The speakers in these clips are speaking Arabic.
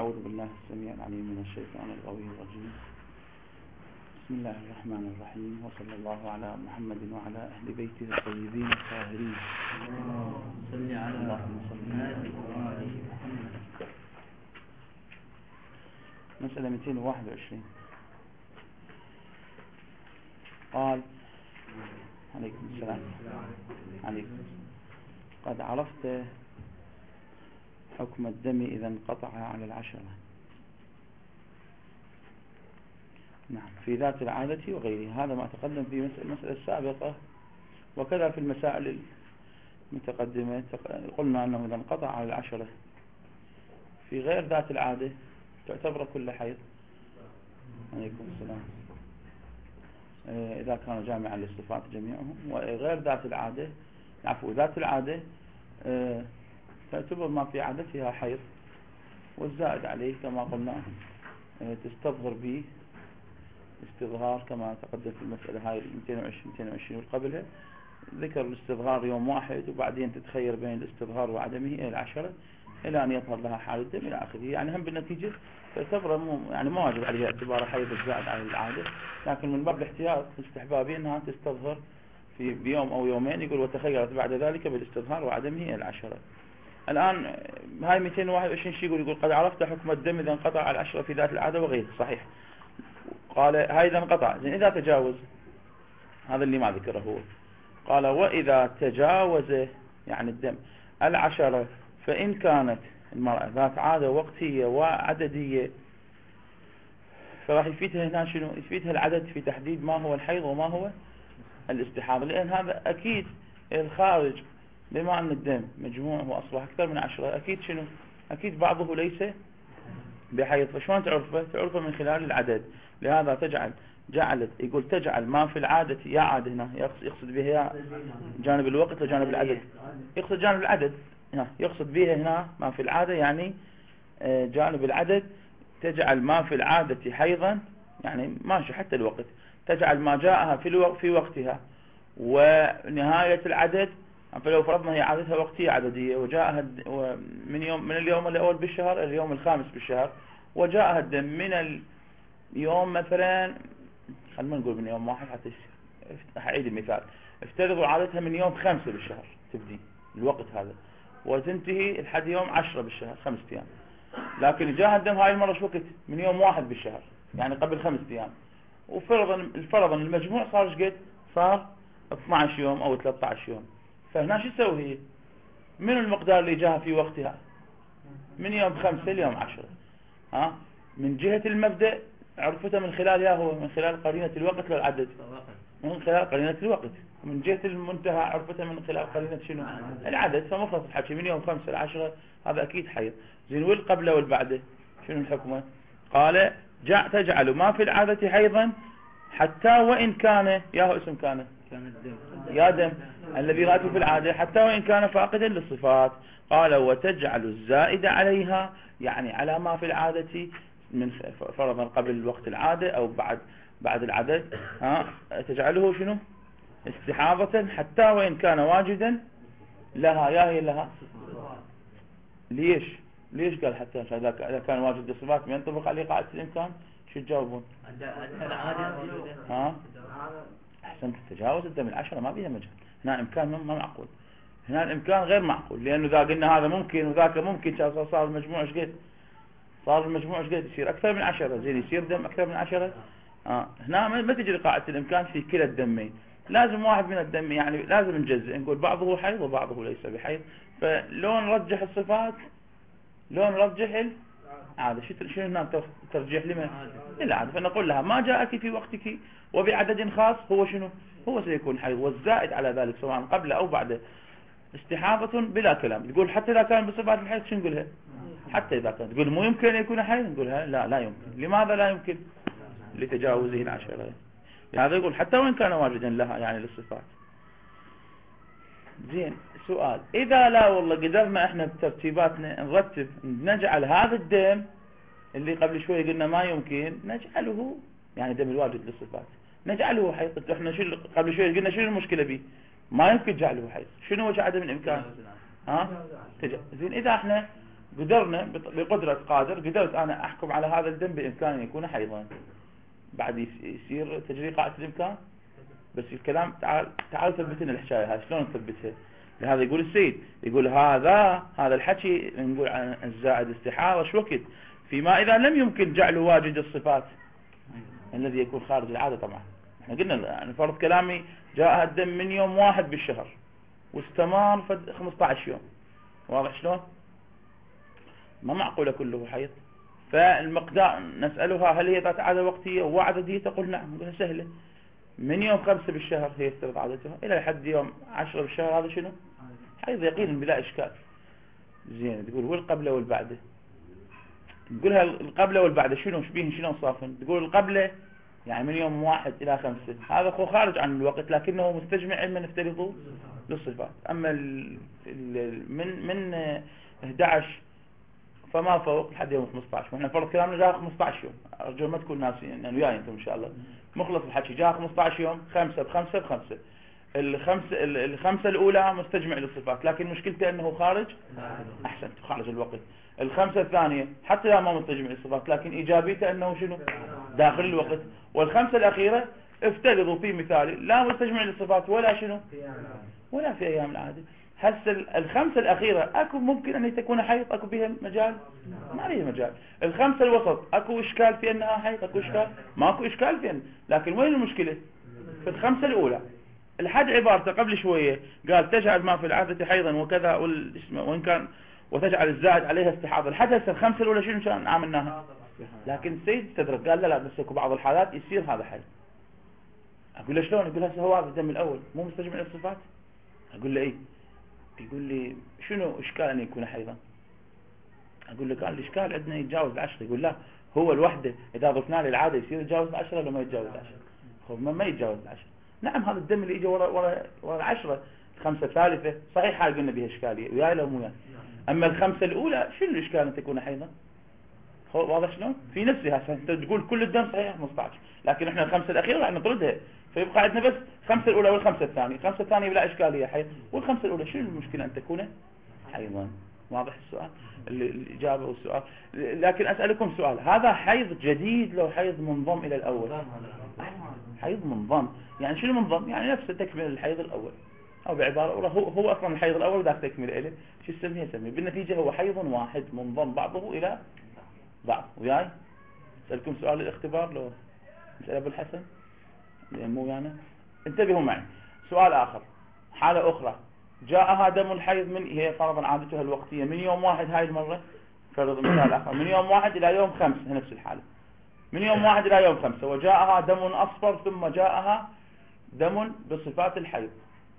أعوذ بالله السميع العليم من الشيطان الغوي الرجيم. بسم الله الرحمن الرحيم، وصلى الله على محمد وعلى أهل بيته الطيبين الطاهرين. اللهم صل على محمد. مسألة 221. قال: عليكم السلام. عليكم. قد عرفت حكم الدم إذا انقطع على العشرة. نعم، في ذات العادة وغيرها. هذا ما تقدم في المسألة السابقة، وكذا في المسائل المتقدمة قلنا أنه إذا انقطع على العشرة في غير ذات العادة تعتبر كل حيض. عليكم السلام. إذا كان جامعا للصفات جميعهم. وغير ذات العادة، عفوا ذات العادة، تعتبر ما في عادتها حيض، والزائد عليه كما قلنا تستظهر به استظهار كما تقدم في المسألة هاي 220 وقبلها. ذكر الاستظهار يوم واحد، وبعدين تتخير بين الاستظهار وعدمه إلى العشرة إلى أن يظهر لها حال الدم إلى آخره. يعني هم بالنتيجة تعتبر يعني ما واجب عليها اعتبار حيض الزائد على العادة، لكن من باب الاحتياط الاستحبابي أنها تستظهر في بيوم أو يومين. يقول: وتخيرت بعد ذلك بالاستظهار وعدمه إلى العشرة. الآن هاي 221 شيء يقول: قد عرفت حكم الدم إذا انقطع على العشرة في ذات العادة وغيره. صحيح. قال: هاي إذا انقطع. زين، إذا تجاوز، هذا اللي ما ذكره هو. قال: وإذا تجاوز يعني الدم العشرة، فإن كانت المرأة ذات عادة وقتية وعددية، فراح يفيدها هنا شنو؟ يفيدها العدد في تحديد ما هو الحيض وما هو الاستحاضة، لأن هذا أكيد الخارج، بما أن الدم مجموعه أصبح أكثر من 10، أكيد شنو؟ أكيد بعضه ليس بحيض. فشلون تعرفه؟ تعرفه من خلال العدد. لهذا جعلت يقول تجعل ما في العادة. يا عادة هنا يقصد بها جانب الوقت وجانب العدد. يقصد جانب العدد، يقصد بها هنا ما في العادة يعني جانب العدد. تجعل ما في العادة حيضا، يعني ماشي حتى الوقت. تجعل ما جاءها في وقتها ونهاية العدد. فلو فرضنا هي عادتها وقتية عددية، وجاءها من اليوم الأول بالشهر اليوم الخامس بالشهر، وجاءها الدم من اليوم مثلا، خلينا نقول من يوم واحد حتى أعيد المثال. افترضوا عادتها من يوم 5 بالشهر تبدي الوقت هذا، وتنتهي لحد يوم 10 بالشهر، 5 أيام. لكن جاءها الدم هاي المرة شو وقت؟ من يوم 1 بالشهر، يعني قبل 5 أيام. وفرضا المجموع صار ايش قد؟ صار 12 يوم أو 13 يوم. فهنا شو تسوي هي؟ من المقدار اللي جاها في وقتها من يوم 5 ليوم 10. من جهة المبدأ عرفتها من خلال هو من خلال قرينة الوقت للعدد، من خلال قرينة الوقت. من جهة المنتهى عرفتها من خلال قرينة شنو؟ العدد. فمخلص الحكي من يوم 5 ل10 هذا أكيد حيض. زين، والقبله والبعده شنو الحكمة؟ قال: تجعل ما في العادة حيضا حتى وإن كان، ياهو اسم كان يا دم الذي غاتي في العادة، حتى وإن كان فاقدا للصفات. قال: وتجعل الزائد عليها، يعني على ما في العادة، من فرضا قبل الوقت العادة أو بعد العدد، تجعله شنو؟ استحاضة حتى وإن كان واجدا لها. يا هي لها. ليش قال حتى؟ إذا كان واجد الصفات ما ينطبق عليه قاعدة الإمكان. شو تجاوبون؟ أحسنت. تجاوز الدم العشرة ما بيها مجال. هنا إمكان ما معقول. هنا الإمكان غير معقول، لأنه إذا قلنا هذا ممكن وذاك ممكن صار المجموع ايش قد؟ صار المجموع ايش قد؟ يصير أكثر من 10. زين، يصير دم أكثر من 10. هنا ما تجري قاعدة الإمكان في كلا الدمين. لازم واحد من الدم، يعني لازم نجزء، نقول بعضه حيض وبعضه ليس بحيض. فلو نرجح الصفات لو نرجح العادة. شو هنا ترجيح لمن؟ للعادة. فنقول لها ما جاءك في وقتك وبعدد خاص هو شنو؟ هو سيكون حيض، والزائد على ذلك سواء قبل أو بعد استحاضة بلا كلام. تقول حتى إذا كان بصفات الحيض شو نقولها؟ حتى إذا كان تقول مو يمكن أن يكون حيض، نقولها لا يمكن. لماذا لا يمكن؟ لتجاوزه العشرة. هذا يقول حتى وإن كان واجدا لها، يعني للصفات. زين، سؤال: إذا لا والله قدرنا إحنا بترتيباتنا نرتب نجعل هذا الدم اللي قبل شوي قلنا ما يمكن نجعله، يعني دم الواجد للصفات نجعله حيض. إحنا قبل شوي قلنا شنو المشكلة به؟ ما يمكن جعله حيض. شنو وجه عدم الإمكان؟ زين، إذا إحنا قدرنا بقدرة قادر قدرت أنا أحكم على هذا الدم بإمكان أن يكون حيضا، بعد يصير تجري قاعدة الإمكان. بس الكلام تعال ثبت لنا الحكاية هاي شلون نثبتها. لهذا يقول السيد، يقول هذا الحكي نقول عن الزائد استحاضة شو وقت فيما إذا لم يمكن جعل واجد الصفات الذي يكون خارج العادة. طبعا احنا قلنا يعني فرض كلامي جاء الدم من يوم 1 بالشهر واستمر 15 يوم، واضح شلون؟ ما معقولة كله حيض. فالمقدار نسألها هل هي ذات عادة وقتية وعددية؟ تقول نعم. نقولها سهلة، من يوم 5 بالشهر هي افترض عادتها إلى حد يوم 10 بالشهر، هذا شنو؟ حيض يقينا بلا إشكال. زين، تقول والقبلة والبعدة، نقولها القبلة والبعدة شنو شبيهن شنو صافن؟ تقول القبلة يعني من يوم 1 إلى 5، هذا هو خارج عن الوقت لكنه مستجمع علما نفترضه للصفات. أما من 11 فما فوق لحد يوم 15، واحنا فرض كلامنا جاء 15 يوم، ارجو ما تكون ناسين يعني وياي انتم ان شاء الله مخلص الحكي. جاء 15 يوم 5 ب5 ب5، الخمسة الاولى مستجمع للصفات لكن مشكلته انه خارج، احسنت، خارج الوقت. الخمسة الثانية حتى لا ما مستجمع للصفات لكن ايجابيته انه شنو؟ داخل الوقت. والخمسة الاخيرة افترضوا في مثالي لا مستجمع للصفات ولا شنو ولا في ايام العادة. هسه الخمسة الأخيرة أكو ممكن أن تكون حيض؟ أكو بها مجال؟ ما بها مجال. الخمسة الوسط أكو إشكال في أنها حيض؟ أكو إشكال؟ ما أكو إشكال في أن. لكن وين المشكلة؟ في الخمسة الأولى. الحد عبارته قبل شوية قال تجعل ما في العادة حيضا وكذا وإن كان وتجعل الزائد عليها استحاضة. الحد هسه الخمسة الأولى شنو كان عاملناها؟ لكن السيد استدرك قال لا بس أكو بعض الحالات يصير هذا حيض. أقول له شلون؟ يقول هسه هو هذا الدم الأول مو مستجمع للصفات؟ أقول له إيه؟ يقول لي شنو إشكال أن يكون حيضا؟ أقول له قال الإشكال عندنا يتجاوز 10. يقول لا، هو الوحدة إذا ضفنا له العادة يصير يتجاوز 10 ولا ما يتجاوز 10؟ خب ما يتجاوز 10. نعم هذا الدم اللي يجي ورا 10 الخمسة الثالثة صحيح هاي قلنا بها إشكالية وياي لو مو. أما الخمسة الأولى شنو الإشكال أن تكون حيضا؟ واضح شلون؟ في نفسها أنت تقول كل الدم صحيح 15 لكن إحنا الخمسة الأخيرة راح نطردها فيبقى عندنا بس الخمسة الأولى والخمسة الثانية. الخمسة الثانية بلا إشكالية حيض، والخمسة الأولى شنو المشكلة أن تكون حيضا؟ واضح السؤال؟ الإجابة والسؤال. لكن أسألكم سؤال، هذا حيض جديد لو حيض منضم إلى الأول؟ حيض منضم يعني شنو منضم؟ يعني نفسه تكمل الحيض الأول، أو بعبارة هو أصلا الحيض الأول ذاك تكمل إليه. شو يسميه؟ يسميه بالنتيجة هو حيض واحد منضم بعضه إلى بعض. وياي أسألكم سؤال الاختبار لو مسألة أبو الحسن مو يعني. انتبهوا معي. سؤال آخر، حالة أخرى جاءها دم الحيض من هي فرضا عادتها الوقتية من يوم 1 هاي المرة، فرض مثال آخر من يوم 1 إلى يوم 5 نفس الحالة، من يوم 1 إلى يوم 5 وجاءها دم أصفر ثم جاءها دم بصفات الحيض.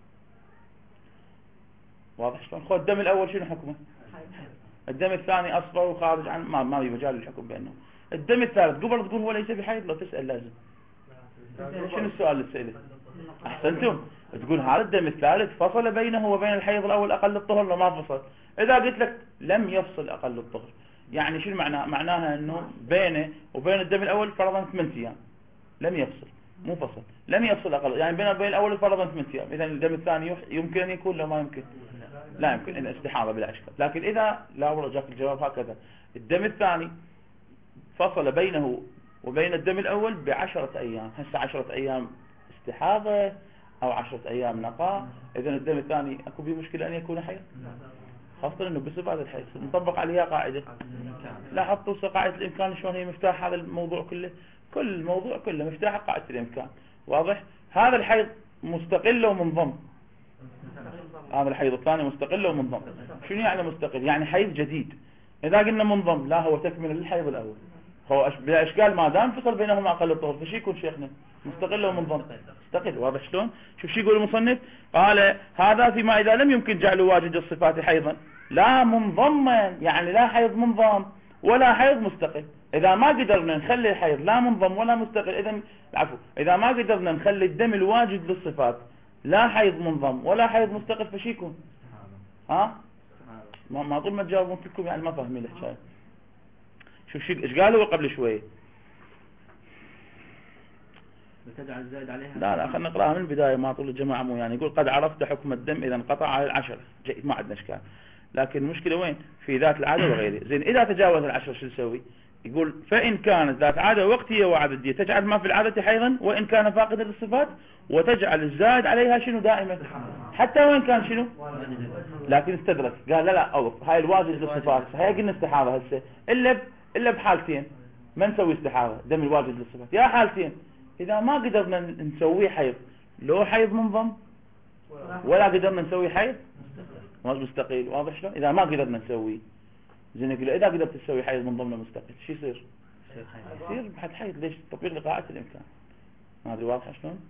واضح شلون؟ خذ الدم الأول شنو حكمه؟ الدم الثاني أصفر وخارج عن ما في مجال للحكم بأنه. الدم الثالث قبل تقول هو ليس بحيض؟ لو تسأل لازم شنو السؤال اللي تسأله؟ أحسنتم، تقول هذا الدم الثالث فصل بينه وبين الحيض الأول أقل الطهر لو ما فصل. إذا قلت لك لم يفصل أقل الطهر يعني شنو معناه؟ معناها أنه بينه وبين الدم الأول فرضا 8 أيام لم يفصل، مو فصل، لم يفصل أقل، يعني بينه وبين الأول فرضا 8 أيام. إذا الدم الثاني يمكن أن يكون لو ما يمكن لا يمكن إن استحاضة بلا إشكال. لكن إذا لا والله جاك الجواب هكذا، الدم الثاني فصل بينه وبين الدم الأول ب10 أيام، هسه 10 أيام استحاضة أو 10 أيام نقاء، إذن الدم الثاني أكو به مشكلة أن يكون حيض، خاصة أنه بصفة الحيض نطبق عليها قاعدة. لا حطوا قاعدة الإمكان شلون هي مفتاح هذا الموضوع كله، كل الموضوع كله مفتاح قاعدة الإمكان. واضح؟ هذا الحيض مستقل ومنضم، هذا الحيض الثاني مستقل ومنضم. شنو يعني مستقل؟ يعني حيض جديد. إذا قلنا منضم لا هو تكمل للحيض الأول، هو بلا إشكال ما دام فصل بينهما أقل الطهر فشي يكون شيخنا مستقل ومنضم مستقل. واضح شلون؟ شوف شو يقول المصنف، قال هذا فيما إذا لم يمكن جعل واجد الصفات حيضا لا منضما، يعني لا حيض منضم ولا حيض مستقل. إذا ما قدرنا نخلي الحيض لا منضم ولا مستقل، إذا ما قدرنا نخلي الدم الواجد للصفات لا حيض منضم ولا حيض مستقل فشي يكون ما طول ما تجاوبون كلكم يعني ما فاهمين الحكاية. شوف ايش قالوا قبل شوي، بتجعل الزائد عليها. لا خلينا نقراها من البداية ما طول الجماعة مو يعني. يقول قد عرفت حكم الدم إذا انقطع على 10 جيد ما عندنا اشكال. لكن المشكلة وين؟ في ذات العادة وغيره. زين إذا تجاوز العشرة شو نسوي؟ يقول فإن كانت ذات عادة وقتية وعددية تجعل ما في العادة حيضا، وإن كان فاقدا للصفات، وتجعل الزائد عليها شنو دائما حتى وإن كان شنو. لكن استدرك قال لا أوقف، هاي الواجد للصفات، هاي قلنا استحاضة هسه إلا بحالتين ما نسوي استحاضة دم الواجد للصفات، يا حالتين إذا ما قدرنا نسويه حيض، لو حيض منضم ولا قدرنا نسوي حيض مستقيل. واضح شلون؟ إذا ما قدرنا نسويه. زين يقول إذا قدرت تسوي حيض منضم مستقيل شو يصير؟ يصير بحد حيض. ليش؟ تطبيق لقاعدة الإمكان. ما أدري واضح شلون؟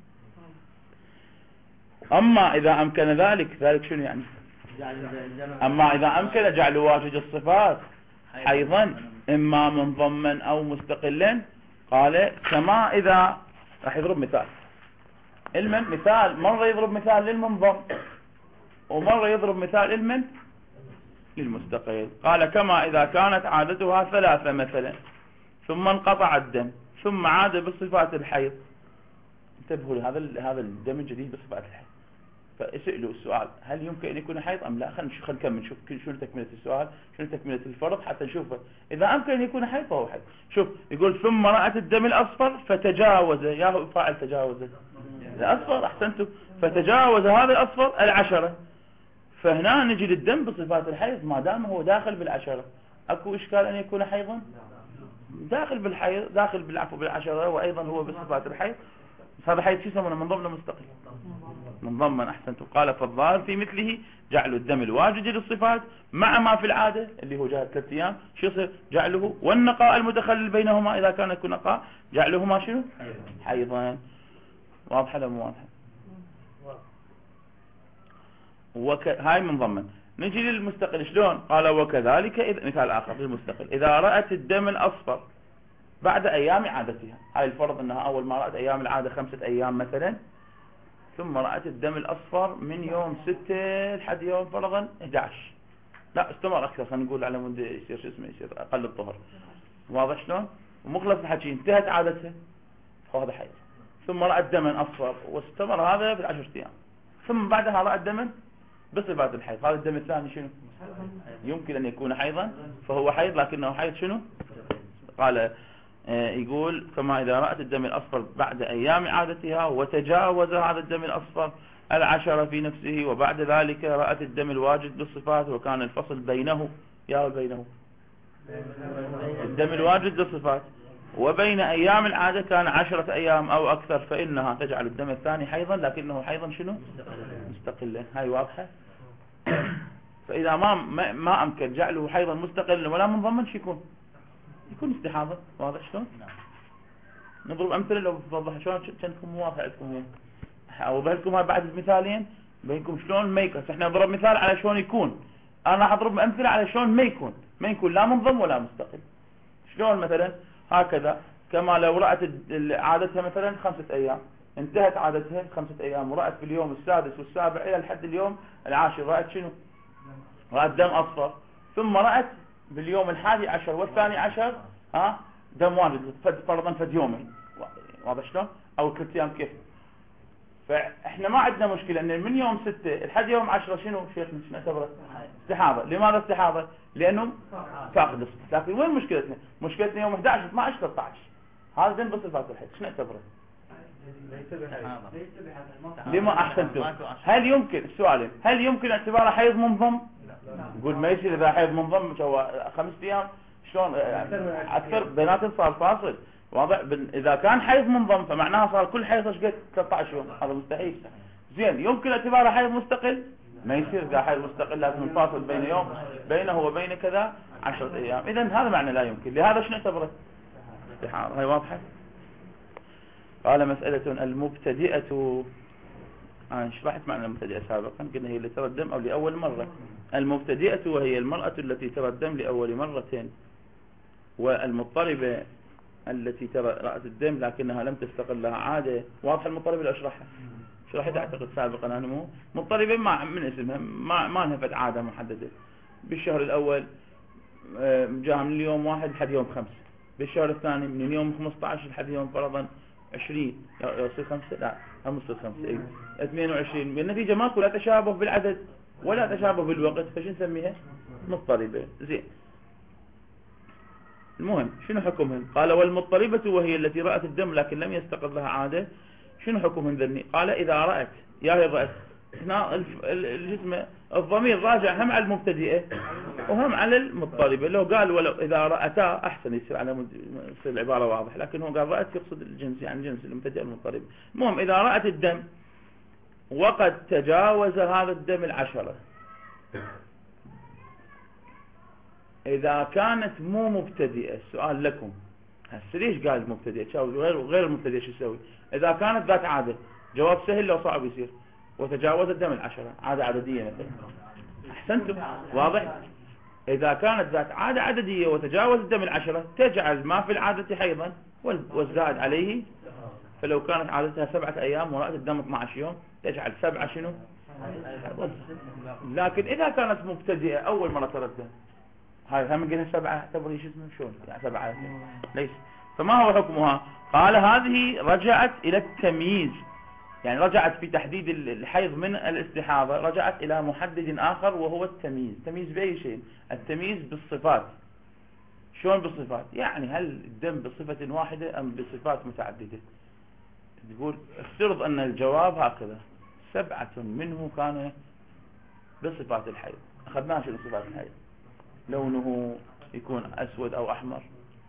أما إذا أمكن ذلك شنو يعني؟ أما إذا أمكن جعل واجد الصفات حيضا إما منضما أو مستقلا، قال كما إذا راح يضرب مثال مثال مرة يضرب مثال للمنضم ومرة يضرب مثال للمستقل. قال كما إذا كانت عادتها 3 مثلا ثم انقطع الدم ثم عاد بصفات الحيض. انتبهوا هذا الدم الجديد بصفات الحيض. فاسألوا السؤال هل يمكن أن يكون حيض أم لا؟ خلينا نكمل نشوف شنو تكملة السؤال، شنو تكملة الفرض حتى نشوفه. إذا أمكن أن يكون حيض فهو حيض. شوف يقول ثم رأت الدم الأصفر فتجاوز، يا هو فاعل تجاوز الأصفر، أحسنتوا، فتجاوز هذا الأصفر 10. فهنا نجي للدم بصفات الحيض ما دام هو داخل 10. أكو إشكال أن يكون حيضا؟ داخل بالحيض، داخل بالعفو 10، وأيضا هو بصفات الحيض. هذا حيض شو يسمونه؟ منضم مستقل. منضما. أحسنتم. قال فالظاهر في مثله جعل الدم الواجد للصفات مع ما في العادة اللي هو جاء 3 أيام شو يصير؟ جعله والنقاء المتخلل بينهما إذا كان يكون نقاء جعلهما شنو؟ حيضا. واضحة ولا مو واضحة؟ هاي منضما. نجي للمستقل شلون؟ قال وكذلك مثال آخر للمستقل إذا رأت الدم الأصفر بعد أيام عادتها. هاي الفرض أنها أول ما رأت أيام العادة 5 أيام مثلا، ثم رأت الدم الأصفر من يوم 6 لحد يوم فرضا 11. لا استمر أكثر، خلينا نقول على مود يصير شو اسمه، يصير أقل الظهر. واضح شلون؟ ومخلص الحكي انتهت عادتها فهذا حيض. ثم رأت دما أصفر واستمر هذا ب10 أيام، ثم بعدها رأت دما بصفات الحيض. هذا الدم الثاني شنو؟ يمكن أن يكون حيضا فهو حيض، لكنه حيض شنو؟ قال يقول كما إذا رأت الدم الأصفر بعد أيام عادتها وتجاوز هذا الدم الأصفر 10 في نفسه، وبعد ذلك رأت الدم الواجد بالصفات وكان الفصل بينه الدم الواجد بالصفات وبين أيام العادة كان 10 أيام أو أكثر، فإنها تجعل الدم الثاني حيضا لكنه حيضا شنو؟ مستقلا. هاي واضحة. فإذا ما أمكن جعله حيضا مستقلا ولا منضما شو يكون استحاضة. واضح شلون؟ نضرب أمثلة لو توضح شلون كأنكم واضح عندكم، أو بهلكم هاي بعد المثالين بينكم شلون ما يكون. احنا نضرب مثال على شلون يكون، أنا أضرب أمثلة على شلون ما يكون لا منضم ولا مستقل. شلون مثلا هكذا كما لو رأت عادتها مثلا 5 أيام، انتهت عادتها 5 أيام ورأت في اليوم السادس والسابع إلى لحد اليوم العاشر رأت شنو؟ رأت دم أصفر، ثم رأت باليوم 11 والثاني عشر دم واجد فرضا فد يومين. واضح شلون؟ أو 3 أيام كيف. فإحنا ما عندنا مشكلة أن من يوم 6 لحد يوم 10 شنو شيخنا شنو نعتبره؟ استحاضة. لماذا استحاضة؟ لأنه فاقد الصفة. لكن وين مشكلتنا؟ مشكلتنا يوم 11 12 13 هذا دم بصفات الحيض شنو نعتبره؟ لما أحسنتم. هل يمكن السؤالين هل يمكن اعتباره حيض منضم؟ نقول ما يصير إذا حيض منضم 5 أيام شلون أكثر بيناتهم صار فاصل. واضح. إذا كان حيض منضم فمعناها صار كل حيض ايش قد 13 يوم، هذا مستحيل. زين يمكن اعتباره حيض مستقل؟ ما يصير. إذا حيض مستقل لازم الفاصل بينه وبين كذا 10 أيام. إذن هذا معنى لا يمكن. لهذا شنو نعتبره؟ استحاضة. هاي واضحة. قال مسألة المبتدئة. شرحت معنى المبتدئة سابقا، قلنا هي اللي ترى الدم أو لأول مرة. المبتدئة وهي المرأة التي ترى الدم لأول مرة، والمضطربة التي رأت الدم لكنها لم تستقل لها عادة. واضح المضطربة اللي أشرحها شرحت أعتقد سابقا أنا مو مضطربة من اسمها ما نفت عادة محددة. بالشهر الأول جاء من اليوم 1 لحد يوم 5، بالشهر الثاني من يوم 15 لحد يوم فرضا 20 يصير 5 لا هم يصير 5 22. بالنتيجة ماكو لا تشابه بالعدد ولا تشابه بالوقت، فشو نسميها؟ مضطربة. زين، المهم شنو حكمهن؟ قال والمضطربة وهي التي رأت الدم لكن لم يستقر لها عادة، شنو حكمهن ذني؟ قال إذا رأت، يا هي رأت، هنا الجسم الضمير راجع هم على المبتدئة وهم على المضطربة. لو قال ولو إذا رأتا أحسن يصير يصير العبارة واضح، لكن هو قال رأت يقصد الجنس، يعني جنس المبتدئ المضطربة. المهم إذا رأت الدم وقد تجاوز هذا الدم 10، إذا كانت مو مبتدئة، السؤال لكم هسه ليش قال مبتدئة؟ غير المبتدئة شو يسوي؟ إذا كانت ذات عادة، جواب سهل لو صعب يصير، وتجاوز الدم 10، عادة عددية مثلا. أحسنتم، واضح؟ إذا كانت ذات عادة عددية وتجاوز الدم 10 تجعل ما في العادة حيضا والزائد عليه. فلو كانت عادتها 7 أيام ورأت الدم 12 يوم تجعل 7 شنو؟ لكن إذا كانت مبتدئة أول مرة ترى الدم، هاي هم قلنا 7 اعتبري شو اسمه شلون يعني 7 ليش؟ فما هو حكمها؟ قال هذه رجعت إلى التمييز، يعني رجعت في تحديد الحيض من الاستحاضة، رجعت إلى محدد آخر وهو التمييز. تمييز بأي شيء؟ التمييز بالصفات. شلون بالصفات؟ يعني هل الدم بصفة واحدة أم بصفات متعددة؟ تقول افترض أن الجواب هكذا، 7 منه كان بصفات الحيض. أخذناها شنو صفات الحيض؟ لونه يكون أسود أو أحمر،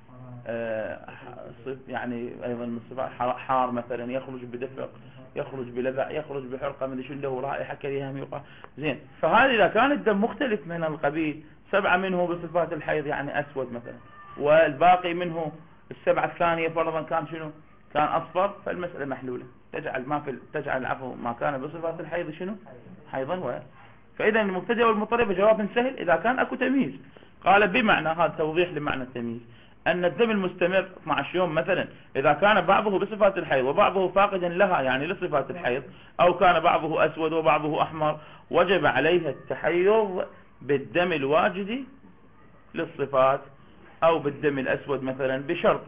يعني أيضا من الصفات حار مثلا، يخرج بدفق، يخرج بلذع، يخرج بحرقة من شو له رائحة كريهة يقع. زين، فهذا إذا كان الدم مختلف من القبيل، 7 منه بصفات الحيض يعني أسود مثلا، والباقي منه 7 الثانية فرضا كان شنو؟ كان أصفر، فالمسألة محلولة، تجعل العفو ما كان بصفات الحيض شنو؟ حيضا. فإذا المبتدئ والمضطرب جواب سهل إذا كان أكو تمييز. قال بمعنى، هذا توضيح لمعنى التمييز، أن الدم المستمر 12 يوم مثلا إذا كان بعضه بصفات الحيض وبعضه فاقدا لها يعني لصفات الحيض، أو كان بعضه أسود وبعضه أحمر، وجب عليها التحيض بالدم الواجد للصفات أو بالدم الأسود مثلا بشرط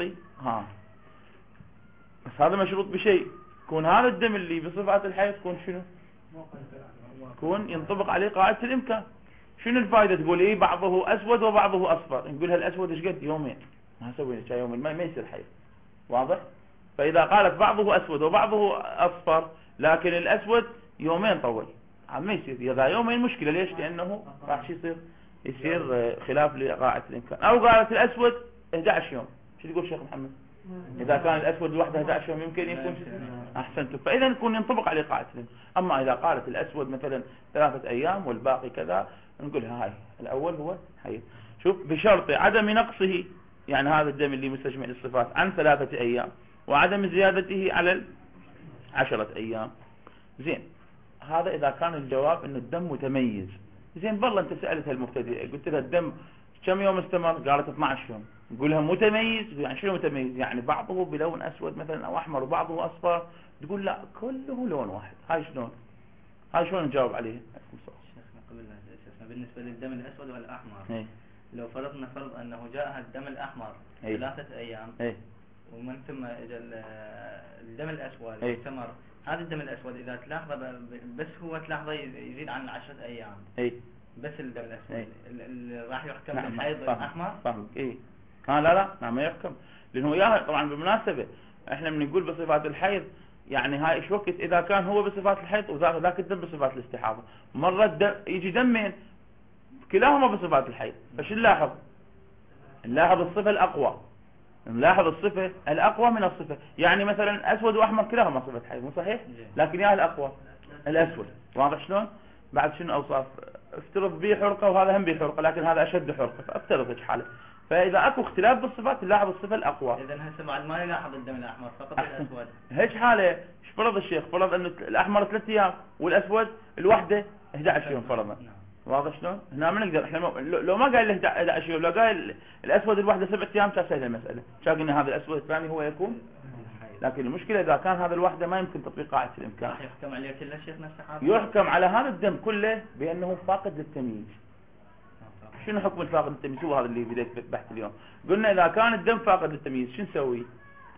بس هذا مشروط بشيء، يكون هذا الدم اللي بصفات الحيض يكون شنو؟ يكون ينطبق عليه قاعدة الإمكان. شنو الفائدة؟ تقول إيه بعضه أسود وبعضه أصفر، نقول هالأسود إيش قد؟ يومين، ما سوينا شيء يومين ما يصير حيض، واضح؟ فإذا قالت بعضه أسود وبعضه أصفر لكن الأسود يومين طول، ما يصير. إذا يومين مشكلة، ليش؟ لأنه راح يصير خلاف لقاعدة الإمكان. أو قالت الأسود 11 يوم، شو تقول شيخ محمد؟ إذا كان الأسود لوحده 11 يوم يمكن يكون أحسنتم، فإذا يكون ينطبق عليه قاعدة الإمكان. أما إذا قالت الأسود مثلا 3 أيام والباقي كذا، نقولها هاي الأول هو حيض. شوف، بشرط عدم نقصه، يعني هذا الدم اللي مستجمع للصفات عن 3 أيام، وعدم زيادته على 10 أيام. زين، هذا إذا كان الجواب إنه الدم متميز. زين، والله أنت سألتها المبتدئة قلت لها الدم كم يوم استمر؟ قالت 12 يوم. نقولها متميز، يعني شنو متميز؟ يعني بعضه بلون أسود مثلا أو أحمر وبعضه أصفر. تقول لا كله لون واحد. هاي شلون؟ هاي شلون نجاوب عليه؟ بالنسبة للدم الأسود والأحمر، لو فرضنا فرض أنه جاءها الدم الأحمر 3 أيام، ومن ثم إجا الدم الأسود استمر، هذا الدم الأسود إذا تلاحظ بس هو تلاحظ يزيد عن 10 أيام، بس الدم الأسود راح يحكم بالحيض الأحمر. فاهم؟ لا ما يحكم، لأنه وياها طبعا. بالمناسبة احنا بنقول بصفات الحيض، يعني هاي ايش وقت إذا كان هو بصفات الحيض وذاك الدم بصفات الاستحاضة. مرة يجي دمين كلاهما بصفات الحيض، فش نلاحظ؟ نلاحظ الصفة الأقوى، نلاحظ الصفة الأقوى من الصفة. يعني مثلا أسود وأحمر كلاهما صفة حيض، مو صحيح؟ لكن يا الأقوى الأسود، واضح شلون؟ بعد شنو أوصاف؟ افترض به حرقة وهذا هم به حرقة، لكن هذا أشد حرقة، فافترض هيك حالة. فإذا أكو اختلاف بالصفات نلاحظ الصفة الأقوى. إذا هسه بعد ما نلاحظ الدم الأحمر فقط الأسود. هيك حالة، ايش فرض الشيخ؟ فرض أنه الأحمر 3 أيام والأسود الوحدة 11 يوم فرضا. واضح شلون؟ هنا ما نقدر احنا لو ما قال له 11 يوم، لو قال الأسود الوحدة 7 أيام كان سهل المسألة، كان قلنا هذا الأسود الثاني هو يكون. لكن المشكلة إذا كان هذا الوحدة ما يمكن تطبيق قاعدة الإمكان. يحكم عليه كله شيخ نفسه، يحكم على هذا الدم كله بأنه فاقد للتمييز. شنو حكم الفاقد للتمييز؟ هو هذا اللي بديت بحث اليوم. قلنا إذا كان الدم فاقد للتمييز شو نسوي؟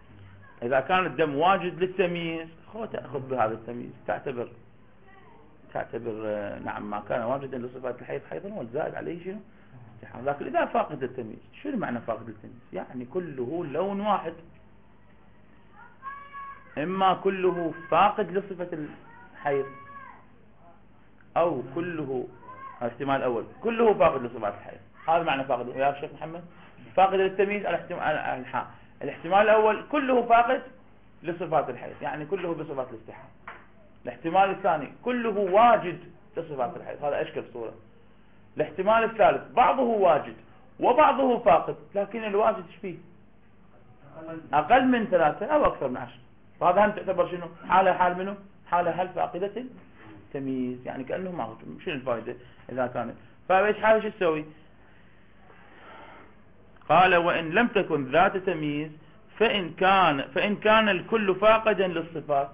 إذا كان الدم واجد للتمييز تأخذ بهذا التمييز، تعتبر تعتبر نعم ما كان واجدا لصفات الحيض حيضا والزائد عليه شنو استحاضة. لكن إذا فاقد التمييز، شنو معنى فاقد التمييز؟ يعني كله لون واحد، إما كله فاقد لصفة الحيض أو كله الاحتمال الأول كله فاقد لصفات الحيض. هذا معنى فاقد يا شيخ محمد. فاقد للتمييز الاحتمال الأول كله فاقد لصفات الحيض، يعني كله بصفات الاستحاضة. الاحتمال الثاني كله واجد لصفات الحيض، هذا أشكل صورة. الاحتمال الثالث بعضه واجد وبعضه فاقد، لكن الواجد ايش فيه؟ أقل من 3 أو أكثر من 10. فهذا هم تعتبر شنو؟ حال منه؟ حالة هل فاقدة تمييز، يعني كأنه موجود. شنو الفائدة إذا كانت؟ فايش حالة شو تسوي؟ قال وإن لم تكن ذات تمييز فإن كان الكل فاقدا للصفات.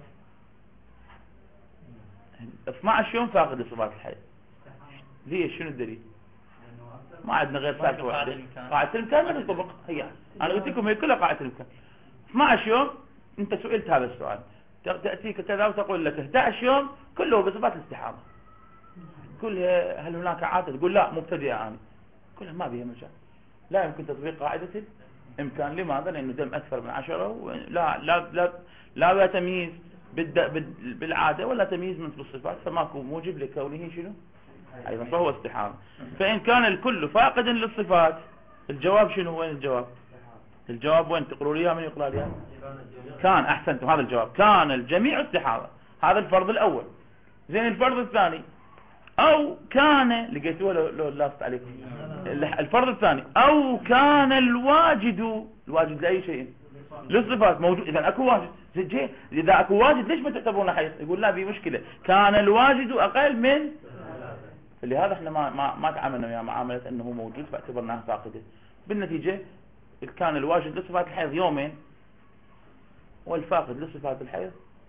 12 يوم فاقد لصفات الحيض. ليش؟ شنو الدليل؟ ما عندنا غير سالفة واحدة، قاعدة الإمكان ما تنطبق. هي أنا قلت لكم هي كلها قاعدة الإمكان. 12 يوم أنت سئلت هذا السؤال، تأتيك كذا وتقول لك 11 يوم كله بصفات الاستحاضة. كل هل هناك عادة؟ تقول لا مبتدئة أنا. كلها ما بيها مجال، لا يمكن تطبيق قاعدة الإمكان. لماذا؟ لأنه دم أكثر من 10 لا تمييز بالعادة ولا تمييز من الصفات، فماكو موجب لكونه شنو أيضا فهو استحاضة. فإن كان الكل فاقدا للصفات، الجواب شنو؟ وين الجواب؟ الجواب وين؟ تقولوا لي من يقرأ لي؟ كان أحسنتم، هذا الجواب. كان الجميع استحاضة، هذا الفرض الأول. زين الفرض الثاني أو كان، لقيتوه لو لاست عليكم الفرض الثاني، أو كان الواجد لأي شيء للصفات موجود. إذا أكو واجد، إذا أكو واجد ليش ما تعتبرونه حيض؟ يقول لا بي مشكلة، كان الواجد أقل من. لهذا احنا ما تعاملنا وياه معاملة أنه موجود فاعتبرناه فاقده. بالنتيجة كان الواجد لصفات الحيض يومين والفاقد لصفات الحيض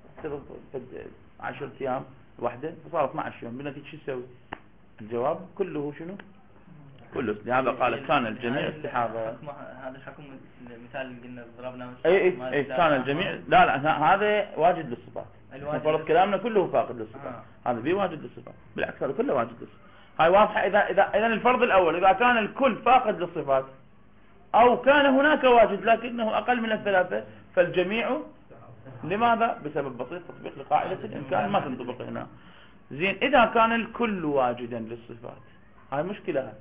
10 أيام وحده، فصار 12 يوم. بالنتيجة شو تسوي؟ الجواب كله شنو؟ كله. لهذا قال كان الجميع استحاضة. هذا الحكم المثال اللي قلنا ضربنا اي كان الجميع. لا هذا واجد للصفات. فرض كلامنا كله فاقد للصفات. هذا بي واجد للصفات، بالعكس هذا كله واجد للصفات. هاي واضحة. إذا الفرض الأول إذا كان الكل فاقد للصفات أو كان هناك واجد لكنه أقل من 3 فالجميع. لماذا؟ بسبب بسيط، تطبيق لقاعدة الإمكان ما تنطبق هنا. زين إذا كان الكل واجدا للصفات، هاي مشكلة. هاي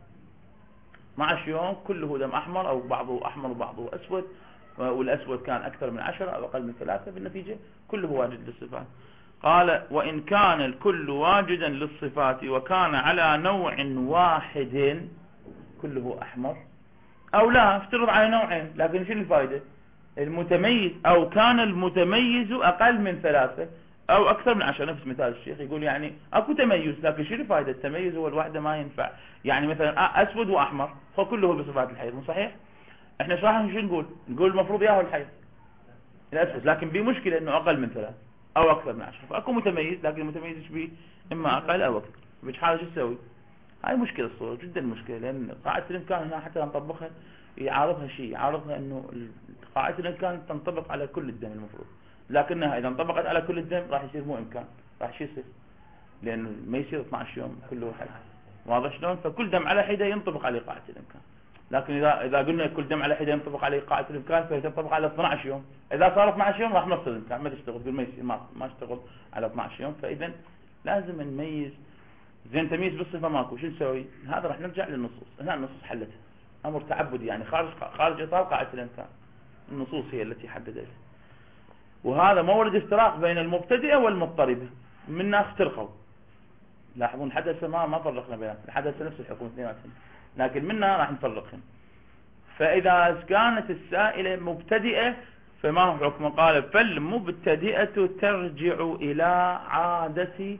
12 يوم كله دم أحمر أو بعضه أحمر وبعضه أسود، والأسود كان أكثر من 10 أو أقل من 3، بالنتيجة كله واجد للصفات. قال وإن كان الكل واجدا للصفات وكان على نوع واحد كله أحمر، أو لا افترض على نوعين، لكن شنو الفائدة؟ المتميز أو كان المتميز أقل من 3 أو أكثر من 10. نفس مثال الشيخ يقول يعني أكو تميز، لكن شنو الفائدة؟ التميز هو الوحدة ما ينفع. يعني مثلا أسود وأحمر فكله بصفات الحيض، مو صحيح؟ احنا شو نقول المفروض ياهو الحيض الأسود، لكن بمشكلة إنه أقل من 3 أو أكثر من 10. فأكو متميز، لكن المتميز إيش بيه؟ إما أقل أو أكثر. بحالة شو تسوي؟ هاي مشكلة الصورة، جدا مشكلة. لأن قاعدة الإمكان هنا حتى نطبقها يعارضها شيء، يعارضها إنه قاعدة الإمكان تنطبق على كل الدم المفروض، لكنها إذا انطبقت على كل الدم راح يصير مو إمكان، راح يصير لأنه ما يصير 12 يوم كله واحد. واضح شلون؟ فكل دم على حدة ينطبق عليه قاعدة الإمكان. لكن إذا قلنا كل دم على حدة ينطبق عليه قاعدة الإمكان فتنطبق على 12 يوم. إذا صار 12 يوم راح نفصل الإمكان، ما تشتغل، تقول ما يصير، ما اشتغل على 12 يوم. فإذا لازم نميز. زين تمييز بالصفة ماكو، شو نسوي؟ هذا راح نرجع للنصوص. هنا النصوص حلتها، أمر تعبدي يعني خارج إطار قاعدة الإمكان. النصوص هي التي حددتها. وهذا مورد افتراق بين المبتدئة والمضطربة. منا افترقوا، لاحظون حدث ما فرقنا بينهم، حدث نفس الحكم اثنيناتهم، لكن منا راح نفرقهم. فإذا كانت السائلة مبتدئة فما هو حكم؟ قال فالمبتدئة ترجع إلى عادة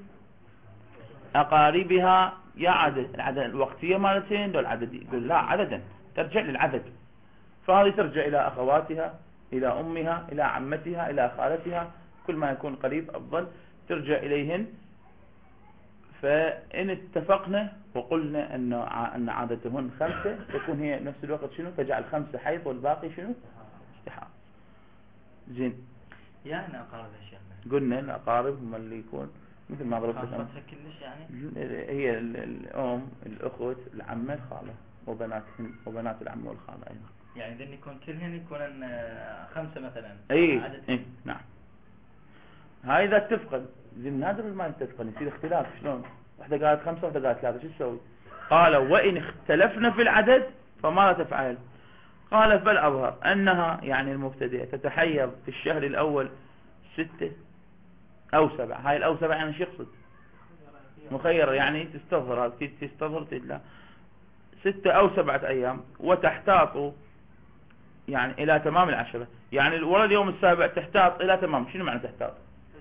أقاربها. يا العدد الوقتية مالتين دول عدد، يقول لا عددا، ترجع للعدد. فهذه ترجع إلى أخواتها، إلى أمها، إلى عمتها، إلى خالتها، كل ما يكون قريب أفضل، ترجع إليهن. فإن اتفقنا وقلنا أن عادتهن 5 تكون هي نفس الوقت شنو؟ تجعل 5 حيض والباقي شنو؟ استحاضة. زين يعني أقارب الشيخ، قلنا الأقارب هم اللي يكون مثل ما ضربت لك كلش يعني. هي الأم، الأخوة، العمة، الخالة، وبنات العمة والخالة أيضا. يعني إذا يكون كلهن يكونن 5 مثلا. اي نعم. هاي إذا اتفقن، زين نادر ما يتفقن، يصير اختلاف. شلون؟ واحدة قالت 5 واحدة قالت 3، شو تسوي؟ قال وإن اختلفنا في العدد فماذا تفعل؟ قال فالأظهر أنها يعني المبتدئة تتحيض في الشهر الأول 6 أو 7. هاي الأو 7 يعني شو يقصد؟ مخيرة، يعني تستظهر، لا 6 أو 7 أيام، وتحتاط يعني إلى تمام 10. يعني ورا اليوم السابع تحتاط إلى تمام. شنو معنى تحتاط؟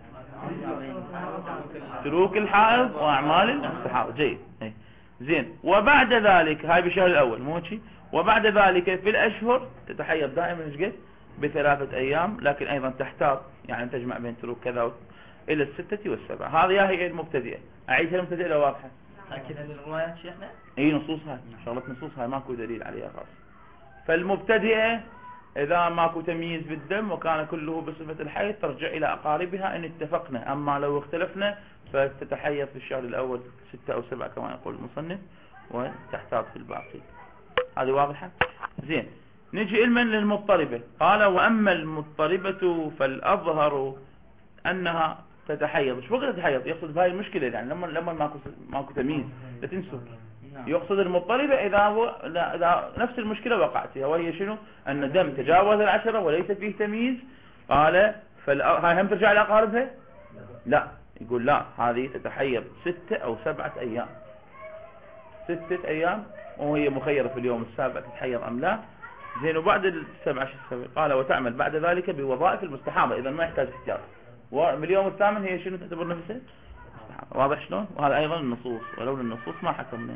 تروك الحائض وأعمال المستحاضة. جيد. زين. وبعد ذلك، هاي بالشهر الأول مو شيء، وبعد ذلك في الأشهر تتحيض دائما ايش ب3 أيام، لكن أيضا تحتاط يعني تجمع بين تروك كذا إلى 6 و7. هذه هي المبتدئة. أعيدها المبتدئة لو واضحة. أكيد هذه الروايات شيخنا. اي نصوصها، شغلة نصوصها ماكو دليل عليها خاص. فالمبتدئة إذا ماكو تمييز بالدم وكان كله بصفة الحيض ترجع إلى أقاربها إن اتفقنا. أما لو اختلفنا فتتحيض في الشهر الأول 6 أو 7 كما يقول المصنف، وتحتاط في الباقي. هذه واضحة. زين. نجي إلمن للمضطربة. قال وأما المضطربة فالأظهر أنها تتحيض. شو وقت تتحيض؟ يقصد بهاي المشكلة، يعني لما ماكو تمييز. لا تنسوا، يقصد المضطربة إذا نفس المشكلة وقعت فيها، وهي شنو؟ أن الدم تجاوز 10 وليس فيه تمييز. قال هاي هم ترجع لأقاربها؟ لا، يقول لا، هذه تتحيض 6 أو 7 أيام. 6 أيام، وهي مخيرة في اليوم السابع تتحيض أم لا. زين. وبعد ال7 شو تسوي؟ قال وتعمل بعد ذلك بوظائف المستحاضة. إذا ما يحتاج احتياط. وباليوم الثامن هي شنو تعتبر نفسها؟ واضح شلون؟ وهذا أيضا النصوص، ولولا النصوص ما حكمنا.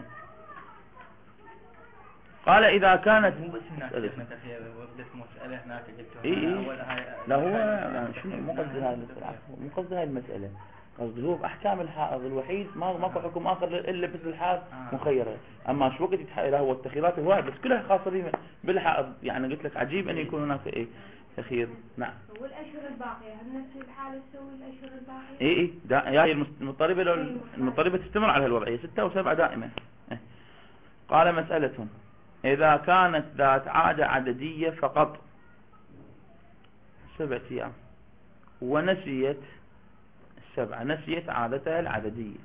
قال إذا كانت مو بس هناك وقدت مسألة هناك لا هو يعني شنو مو قصدي هاي المسألة، مو قصدي هاي المسألة، قصدي هو بأحكام الحائض الوحيد ماكو حكم آخر إلا بس الحائض مخيرة. أما شو وقت إذا هو التخييرات هواية بس كلها خاصة بالحائض. يعني قلت لك عجيب أن يكون هناك تخيير. نعم. والأشهر الباقية هل نفس الحالة تسوي الأشهر الباقية؟ يا هي المضطربة تستمر على الوضعية 6 أو 7 دائما. قال مسألة إذا كانت ذات عادة عددية فقط 7 أيام ونسيت 7، نسيت عادتها العددية،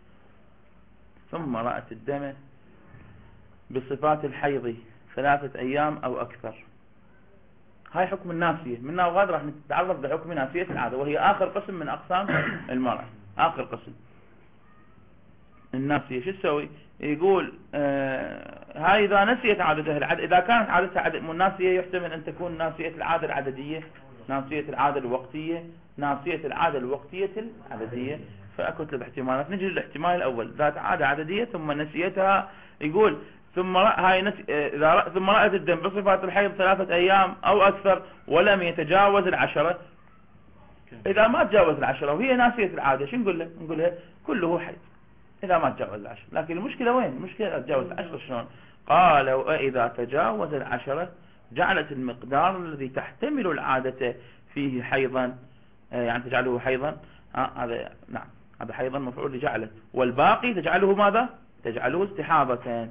ثم رأت الدم بصفات الحيض 3 أيام أو أكثر. هاي حكم الناسية. من وغاد راح نتعرض لحكم ناسية العادة، وهي آخر قسم من أقسام المرأة. آخر قسم الناسية. شو تسوي؟ يقول هاي إذا نسيت عادتها العادة. إذا كانت عادتها الناسية يحتمل أن تكون ناسية العادة العددية، ناسية العادة الوقتية، ناسية العادة الوقتية العددية. فأكتب احتمالات. نجي للاحتمال الأول، ذات عادة عددية ثم نسيتها. يقول ثم ثم رأت الدم بصفات الحيض 3 أيام أو أكثر ولم يتجاوز 10. إذا ما تجاوز 10 وهي ناسية العادة شو نقول له؟ نقول له كله حيض إذا ما تجاوز 10. لكن المشكلة وين؟ المشكلة تجاوز 10 شلون؟ قال وإذا تجاوز 10 جعلت المقدار الذي تحتمل العادة فيه حيضا، يعني تجعله حيضا. هذا نعم، هذا حيضا مفعول لجعلت، والباقي تجعله ماذا؟ تجعله استحاضة.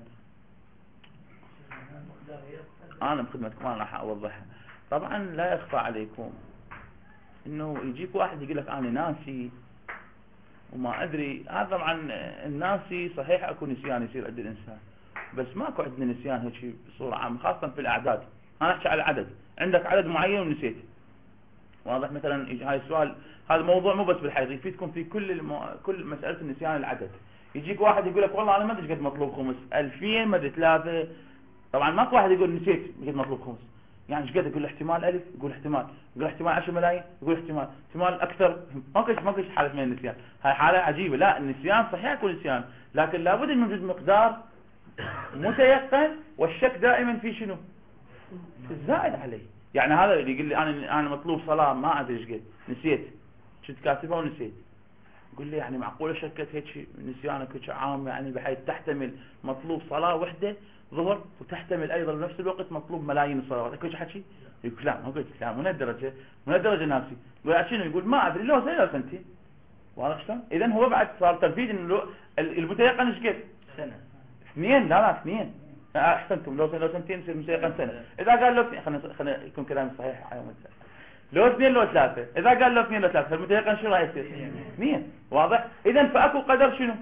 أنا بخدمتكم أنا راح أوضحها. طبعا لا يخفى عليكم إنه يجيك واحد يقول لك أنا ناسي وما أدري. هذا طبعا الناسي صحيح أكو نسيان يصير عند الإنسان، بس ماكو عندنا نسيان هيك بصورة عامة، خاصة في الأعداد. أنا أحكي على العدد. عندك عدد معين ونسيت، واضح؟ مثلا هاي السؤال، هذا موضوع مو بس بالحيض، يفيدكم في كل مسألة النسيان العدد. يجيك واحد يقول لك والله أنا ما أدري قد مطلوب خمس، 2000 ما أدري 3. طبعا ماكو واحد يقول نسيت قد مطلوب خمس. يعني ايش قد؟ يقول احتمال 1000، يقول احتمال 10 ملايين، يقول احتمال اكثر. ماكو حاله من النسيان. هاي حاله عجيبه. لا، النسيان صحيح يكون نسيان، لكن لابد من وجود مقدار متيقن، والشك دائما في شنو؟ في الزائد عليه. يعني هذا اللي يقول لي انا مطلوب صلاه ما ادري ايش قد نسيت، كنت كاتبها ونسيت، يقول لي يعني معقوله شكت هيك نسيانك هيك عام، يعني بحيث تحتمل مطلوب صلاه وحده ظهر وتحتمل ايضا بنفس الوقت مطلوب ملايين الصلوات، اكو حكي؟ يقول لا، ما قلت لا، من الدرجه نفسي. يقول شنو؟ يقول ما ادري لو سنه سنتين. واضح شلون؟ اذا هو بعد صار تنفيذ انه المتيقن ايش قد؟ سنة 2 لا 2 احسنتم. لو سنتين يصير متيقن سنة. اذا قال له 2 خلينا يكون كلامي صحيح على مثال. لو 2 لو 3 اذا قال له 2 لو 3 المتيقن شو راح يصير؟ 2 واضح. اذا فاكو قدر شنو؟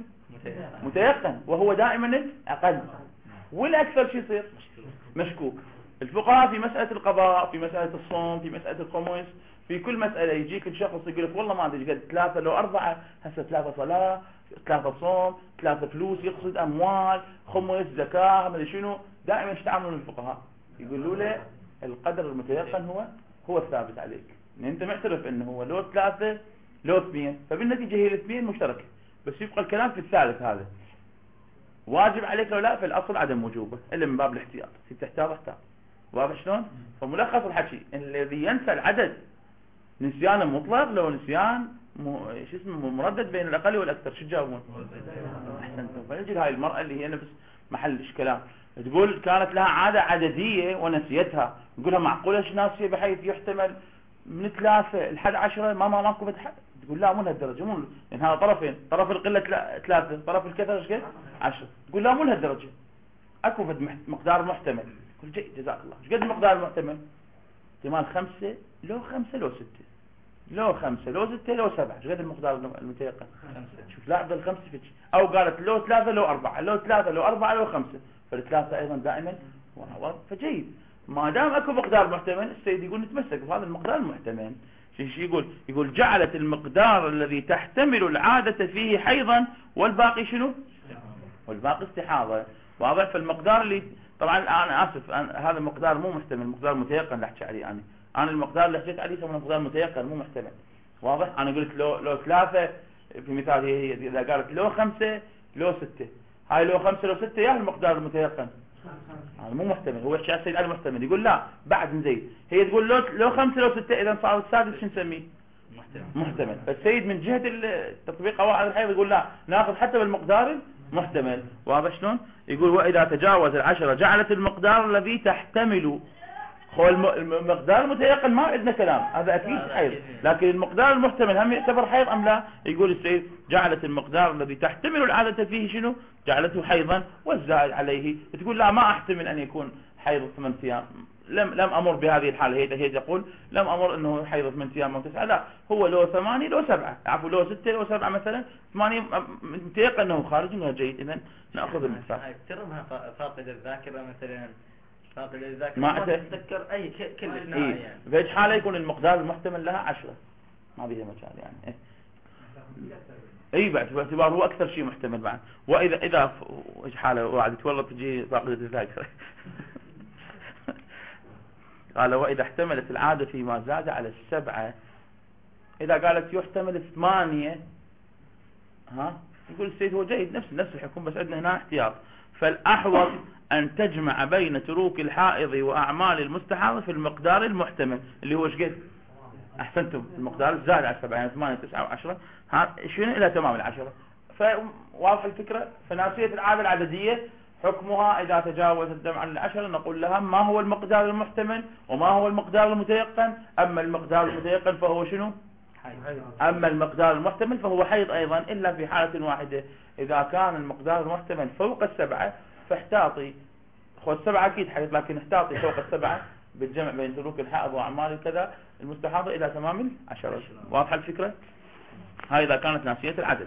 متيقن وهو دائما اقل والاكثر شو يصير؟ مشكوك. الفقهاء في مسألة القضاء، في مسألة الصوم، في مسألة الخمس، في كل مسألة يجيك الشخص يقول لك والله ما ادري قد 3 لو 4، هسه 3 صلاة 3 صوم 3 فلوس، يقصد اموال خمس زكاة ما ادري شنو. دائما ايش تعاملون الفقهاء؟ يقولوا له القدر المتيقن هو الثابت عليك، يعني انت معترف انه هو لو 3 لو 2، فبالنتيجة هي الاثنين مشتركة، بس يبقى الكلام في الثالث هذا واجب عليك لو لا، في الاصل عدم وجوبه الا من باب الاحتياط، تحتاط احتاط. واضح شلون؟ فملخص الحكي الذي ينسى العدد نسيان مطلق لو نسيان شو اسمه مردد بين الاقل والاكثر. شو تجاوبون؟ احسنتم. فنجي هاي المرأة اللي هي نفس محل الكلام تقول كانت لها عادة عددية ونسيتها، نقولها معقولة ناسية بحيث يحتمل من 3 لحد 10 ماكو بتحد. تقول لا مو لهالدرجة، مو يعني هذا طرفين، طرف القلة 3 طرف الكثرة ايش قد 10. تقول لا مو لهالدرجة، اكو مقدار محتمل. قل جيد جزاك الله. ايش قد المقدار المحتمل؟ احتمال 5 لو 5 لو 6 لو 5 لو 6 لو 7. ايش قد المقدار المتيقن؟ 5. شوف لاحظ الخمسة فيش. او قالت لو 3 لو 4 لو 3 لو 4 لو 5، فالثلاثة ايضا دائما فجيد. ما دام اكو مقدار محتمل السيد يقول نتمسك بهذا المقدار المحتمل. شو يقول جعلت المقدار الذي تحتمل العادة فيه حيضا والباقي شنو؟ والباقي استحاضة. واضح. فالمقدار اللي طبعا انا اسف هذا المقدار مو محتمل، مقدار متيقن اللي احكي عليه انا المقدار اللي حكيت عليه اسمه مقدار متيقن مو محتمل. واضح. انا قلت لو 3 في مثال هي اذا قالت لو 5 لو 6، هاي لو 5 لو 6 يا المقدار المتيقن هذا مو محتمل. هو يحكي على السيد على المحتمل، يقول لا بعد نزيد. هي تقول لو 5 لو 6 اذا صار السادس شو نسميه؟ محتمل. فالسيد من جهة التطبيق قواعد الحيض يقول لا ناخذ حتى بالمقدار محتمل. واضح شلون؟ يقول واذا تجاوز 10 جعلت المقدار الذي تحتمل. هو المقدار المتيقن ما عندنا كلام، هذا اكيد حيض، لكن المقدار المحتمل هم يعتبر حيض ام لا؟ يقول السيد جعلت المقدار الذي تحتمل العادة فيه شنو؟ جعلته حيضا والزائد عليه. تقول لا ما احتمل ان يكون حيض 8 ايام، لم امر بهذه الحالة. هي تقول لم امر انه حيض 8 ايام او 9، لا هو لو 8 لو 7 عفوا لو 6 لو 7 مثلا 8 متيقن انه خارج انه جيد. اذا ناخذ المثال. اكثرها فاقد الذاكرة مثلا، فاقد الذاكرة ما تتذكر اي كلش يعني. في ايش حالة يكون المقدار المحتمل لها 10 ما بيها مجال يعني. اي بعد باعتبار هو اكثر شيء محتمل بعد. واذا ايش حالة وعدت والله تجي فاقدة الذاكرة قال واذا احتملت العادة فيما زاد على 7، اذا قالت يحتمل 8 يقول السيد هو جيد نفس الحكم، بس عندنا هنا احتياط. فالاحوط ان تجمع بين تروك الحائض واعمال المستحاضة في المقدار المحتمل اللي هو ايش قد؟ احسنتم. المقدار زاد على 7 يعني 8 9 و10 شنو الى تمام 10. فواضح الفكرة. فناسية العادة العددية حكمها إذا تجاوز الدم عن 10 نقول لها ما هو المقدار المحتمل وما هو المقدار المتيقن. أما المقدار المتيقن فهو شنو؟ أما المقدار المحتمل فهو حيض أيضا، إلا في حالة واحدة إذا كان المقدار المحتمل فوق 7 فاحتاطي. خذ 7 أكيد حيض، لكن احتاطي فوق 7 بالجمع بين تروك الحائض وأعمال كذا المستحاضة إلى تمام 10. واضحة الفكرة؟ هاي إذا كانت ناسية العدد.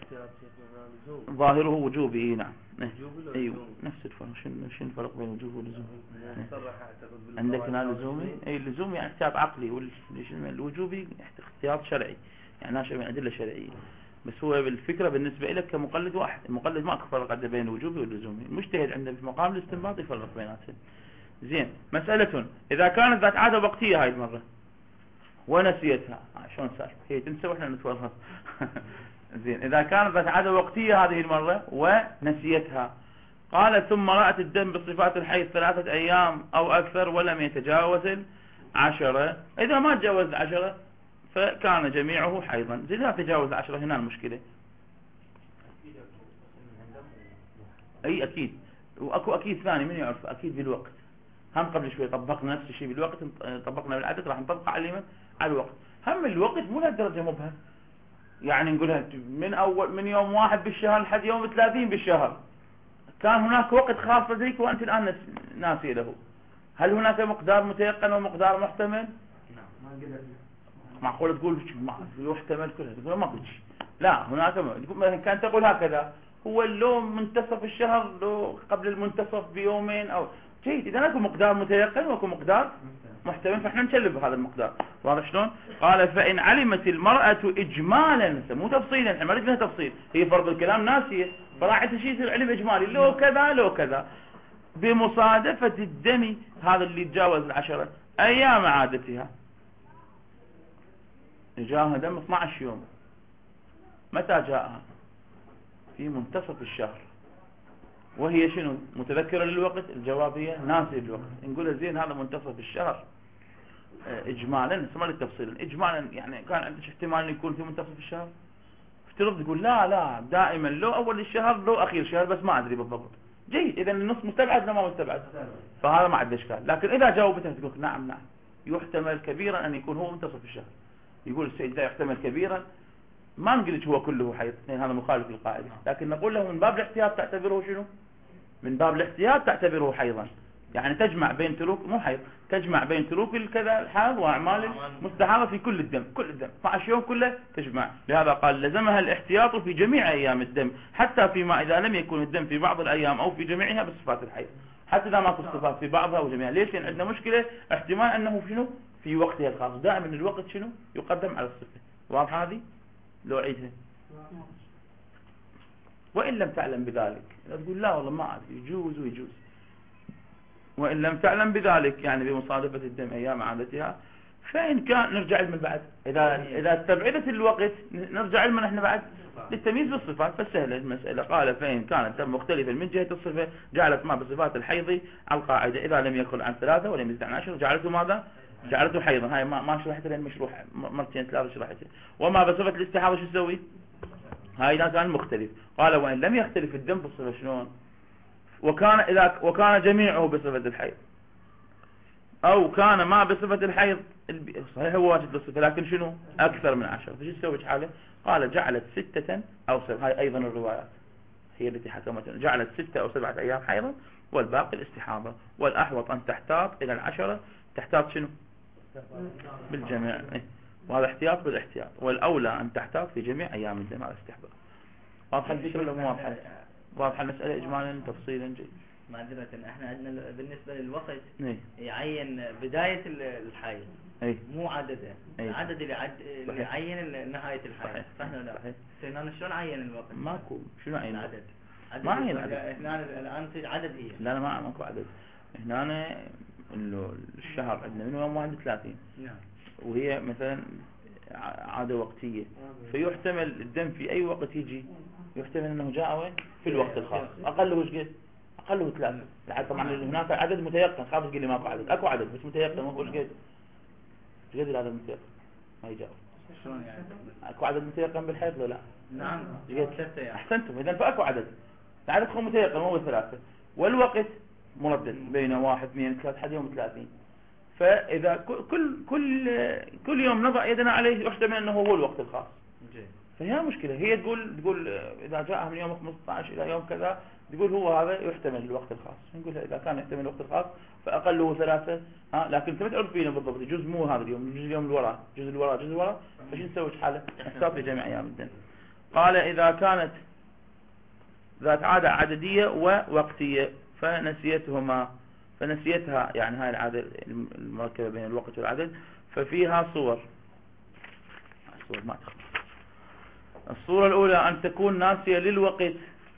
ظاهره وجوبي. نعم. ايوه نفس الفرق. شنو الفرق بين الوجوب واللزوم؟ عندك هنا لزومي. اي اللزوم يعني احتياط عقلي، والوجوبي احتياط شرعي يعني ناشئ من ادله شرعيه. بس هو بالفكره بالنسبه لك كمقلد واحد، المقلد ما اكو فرق بين الوجوبي واللزومي. المجتهد عنده في مقام الاستنباط يفرق بيناتهم. زين. مساله اذا كانت ذات عاده وقتيه هاي المره ونسيتها شلون صار؟ هي تنسى واحنا نتورط زين. إذا كانت ذات عادة وقتية هذه المرة ونسيتها، قال ثم رأت الدم بصفات الحيض 3 أيام أو أكثر ولم يتجاوز 10. إذا ما تجاوز 10 فكان جميعه حيضا. إذا تجاوز 10 هنا المشكلة. أي أكيد. وأكو أكيد ثاني من يعرف أكيد بالوقت. هم قبل شوي طبقنا نفس الشيء بالوقت، طبقنا بالعدد راح نطبق على الوقت. هم الوقت مو لهالدرجة مبهم. يعني نقولها من يوم 1 بالشهر لحد يوم 30 بالشهر، كان هناك وقت خاص لديك وأنت الآن ناسي له، هل هناك مقدار متيقن ومقدار محتمل؟ معقول تقول يحتمل كله، تقول ما قلت شيء. لا، هناك مثلا كان تقول هكذا، هو لو منتصف الشهر لو قبل المنتصف بيومين أو جيد. إذا اكو مقدار متيقن واكو مقدار محتمل، فاحنا نشلب بهذا المقدار. واضح شلون؟ قال فإن علمت المرأة إجمالا، مو تفصيلا، احنا ما نريد منها تفصيل، هي فرض الكلام ناسية، فراحت شيء العلم إجمالي لو كذا لو كذا، بمصادفة الدم هذا اللي يتجاوز 10 أيام عادتها، جاءها دم 12 يوم، متى جاءها؟ في منتصف الشهر، وهي شنو؟ متذكرة للوقت؟ الجواب هي ناسية للوقت. نقول زين هذا منتصف الشهر إجمالا، اسمه التفصيل إجمالا، يعني كان عندك احتمال أن يكون في منتصف الشهر؟ افترض تقول لا دائما لو أول الشهر لو أخير الشهر، بس ما أدري بالضبط. جيد، إذا النص مستبعد ولا ما مستبعد؟ فهذا ما عنده إشكال. لكن إذا جاوبتها تقول نعم يحتمل كبيرا أن يكون هو منتصف الشهر. يقول السيد لا يحتمل كبيرا، ما نقول هو كله حيض، هذا مخالف للقاعدة، لكن نقول له من باب الاحتياط تعتبره شنو؟ من باب الاحتياط تعتبره حيضا، يعني تجمع بين تروك، مو حيض، تجمع بين تروك الكذا الحاض وأعمال المستحاضة في كل الدم، كل الدم 12 يوم كله تجمع. لهذا قال لزمها الاحتياط في جميع أيام الدم، حتى فيما إذا لم يكن الدم في بعض الأيام أو في جميعها بصفات الحيض، حتى إذا ما في الصفات في بعضها أو جميعها. ليش؟ لأن عندنا مشكلة احتمال أنه شنو في وقتها الخاص، دائما الوقت شنو يقدم على الصفة. واضح هذه؟ لو عيدها. وإن لم تعلم بذلك، تقول لا والله ما أدري، يجوز ويجوز. وإن لم تعلم بذلك، يعني بمصادفة الدم أيام عادتها، فإن كان نرجع من بعد، إذا استبعدت الوقت نرجع من احنا بعد للتمييز بالصفات، فسهلة المسألة. قال فإن كان الدم مختلفا من جهة الصفة جعلت ما بصفات الحيض على القاعدة، إذا لم يقل عن 3 ولم يزد عن 10 جعلته ماذا؟ جعلته حيضا. هاي ما شرحتها لأن مشروح مرتين 3 شرحتها. وما بصفة الاستحاضة شو تسوي؟ هاي إذا كان مختلف. قال وإن لم يختلف الدم بالصفة شلون؟ وكان جميعه بصفة الحيض، أو كان ما بصفة الحيض، صحيح هو واجد بالصفة لكن شنو أكثر من 10، فشو تسوي حاله؟ قال جعلت 6 أو 7. هاي أيضا الروايات هي التي حكمت، جعلت 6 أو 7 أيام حيضا والباقي الاستحاضة. والأحوط أن تحتاط إلى 10، تحتاط شنو بالجميع، وهذا احتياط بالاحتياط. والأولى أن تحتاط في جميع أيام الدم على الاستحباب. واضح الفكرة ولا مو واضحة؟ واضح المسألة إجمالا تفصيلا جيد. معذرة، احنا عندنا بالنسبة للوقت يعين بداية الحيض مو عدده، العدد اللي يعين نهاية الحيض، صح ولا لا؟ هنا شلون عين الوقت؟ ماكو. شنو عين العدد؟ ما عين العدد. هنا الآن في عدد هي. لا ماكو عدد. هنا الشهر عندنا من يوم 31. نعم. وهي مثلا عادة وقتية، فيحتمل الدم في أي وقت يجي، يحتمل أنه جاء وين؟ في الوقت الخاص. أقله وش قد؟ أقله 3. لحد طبعا هناك عدد متيقن، خاف تقول لي ماكو عدد، أكو عدد بس متيقن. ما وش قد؟ وش قد العدد المتيقن؟ ما يجاوب. شلون يعني؟ أكو عدد متيقن بالحيض ولا لا؟ نعم. أحسنتم. إذا فأكو عدد، العدد هو متيقن هو 3، والوقت مردد بين 1 2 3 لحد يوم 30. فإذا كل يوم نضع يدنا عليه يحتمل أنه هو الوقت الخاص. فهي مشكلة. هي تقول إذا جاء من يوم 15 إلى يوم كذا، تقول هو هذا يحتمل الوقت الخاص. نقول إذا كان يحتمل الوقت الخاص فأقله 3. لكن أنت ما تعرف فينا بالضبط جزء مو هذا اليوم، جزء اليوم الوراء، جزء الوراء، فش نسوي حاله؟ نحساب في جميع أيام الدين. قال إذا كانت ذات عادة عددية ووقتية فنسيتها، يعني هاي العادة المركبة بين الوقت والعدد، ففيها صور ما تخلص. الصورة الأولى أن تكون ناسية للوقت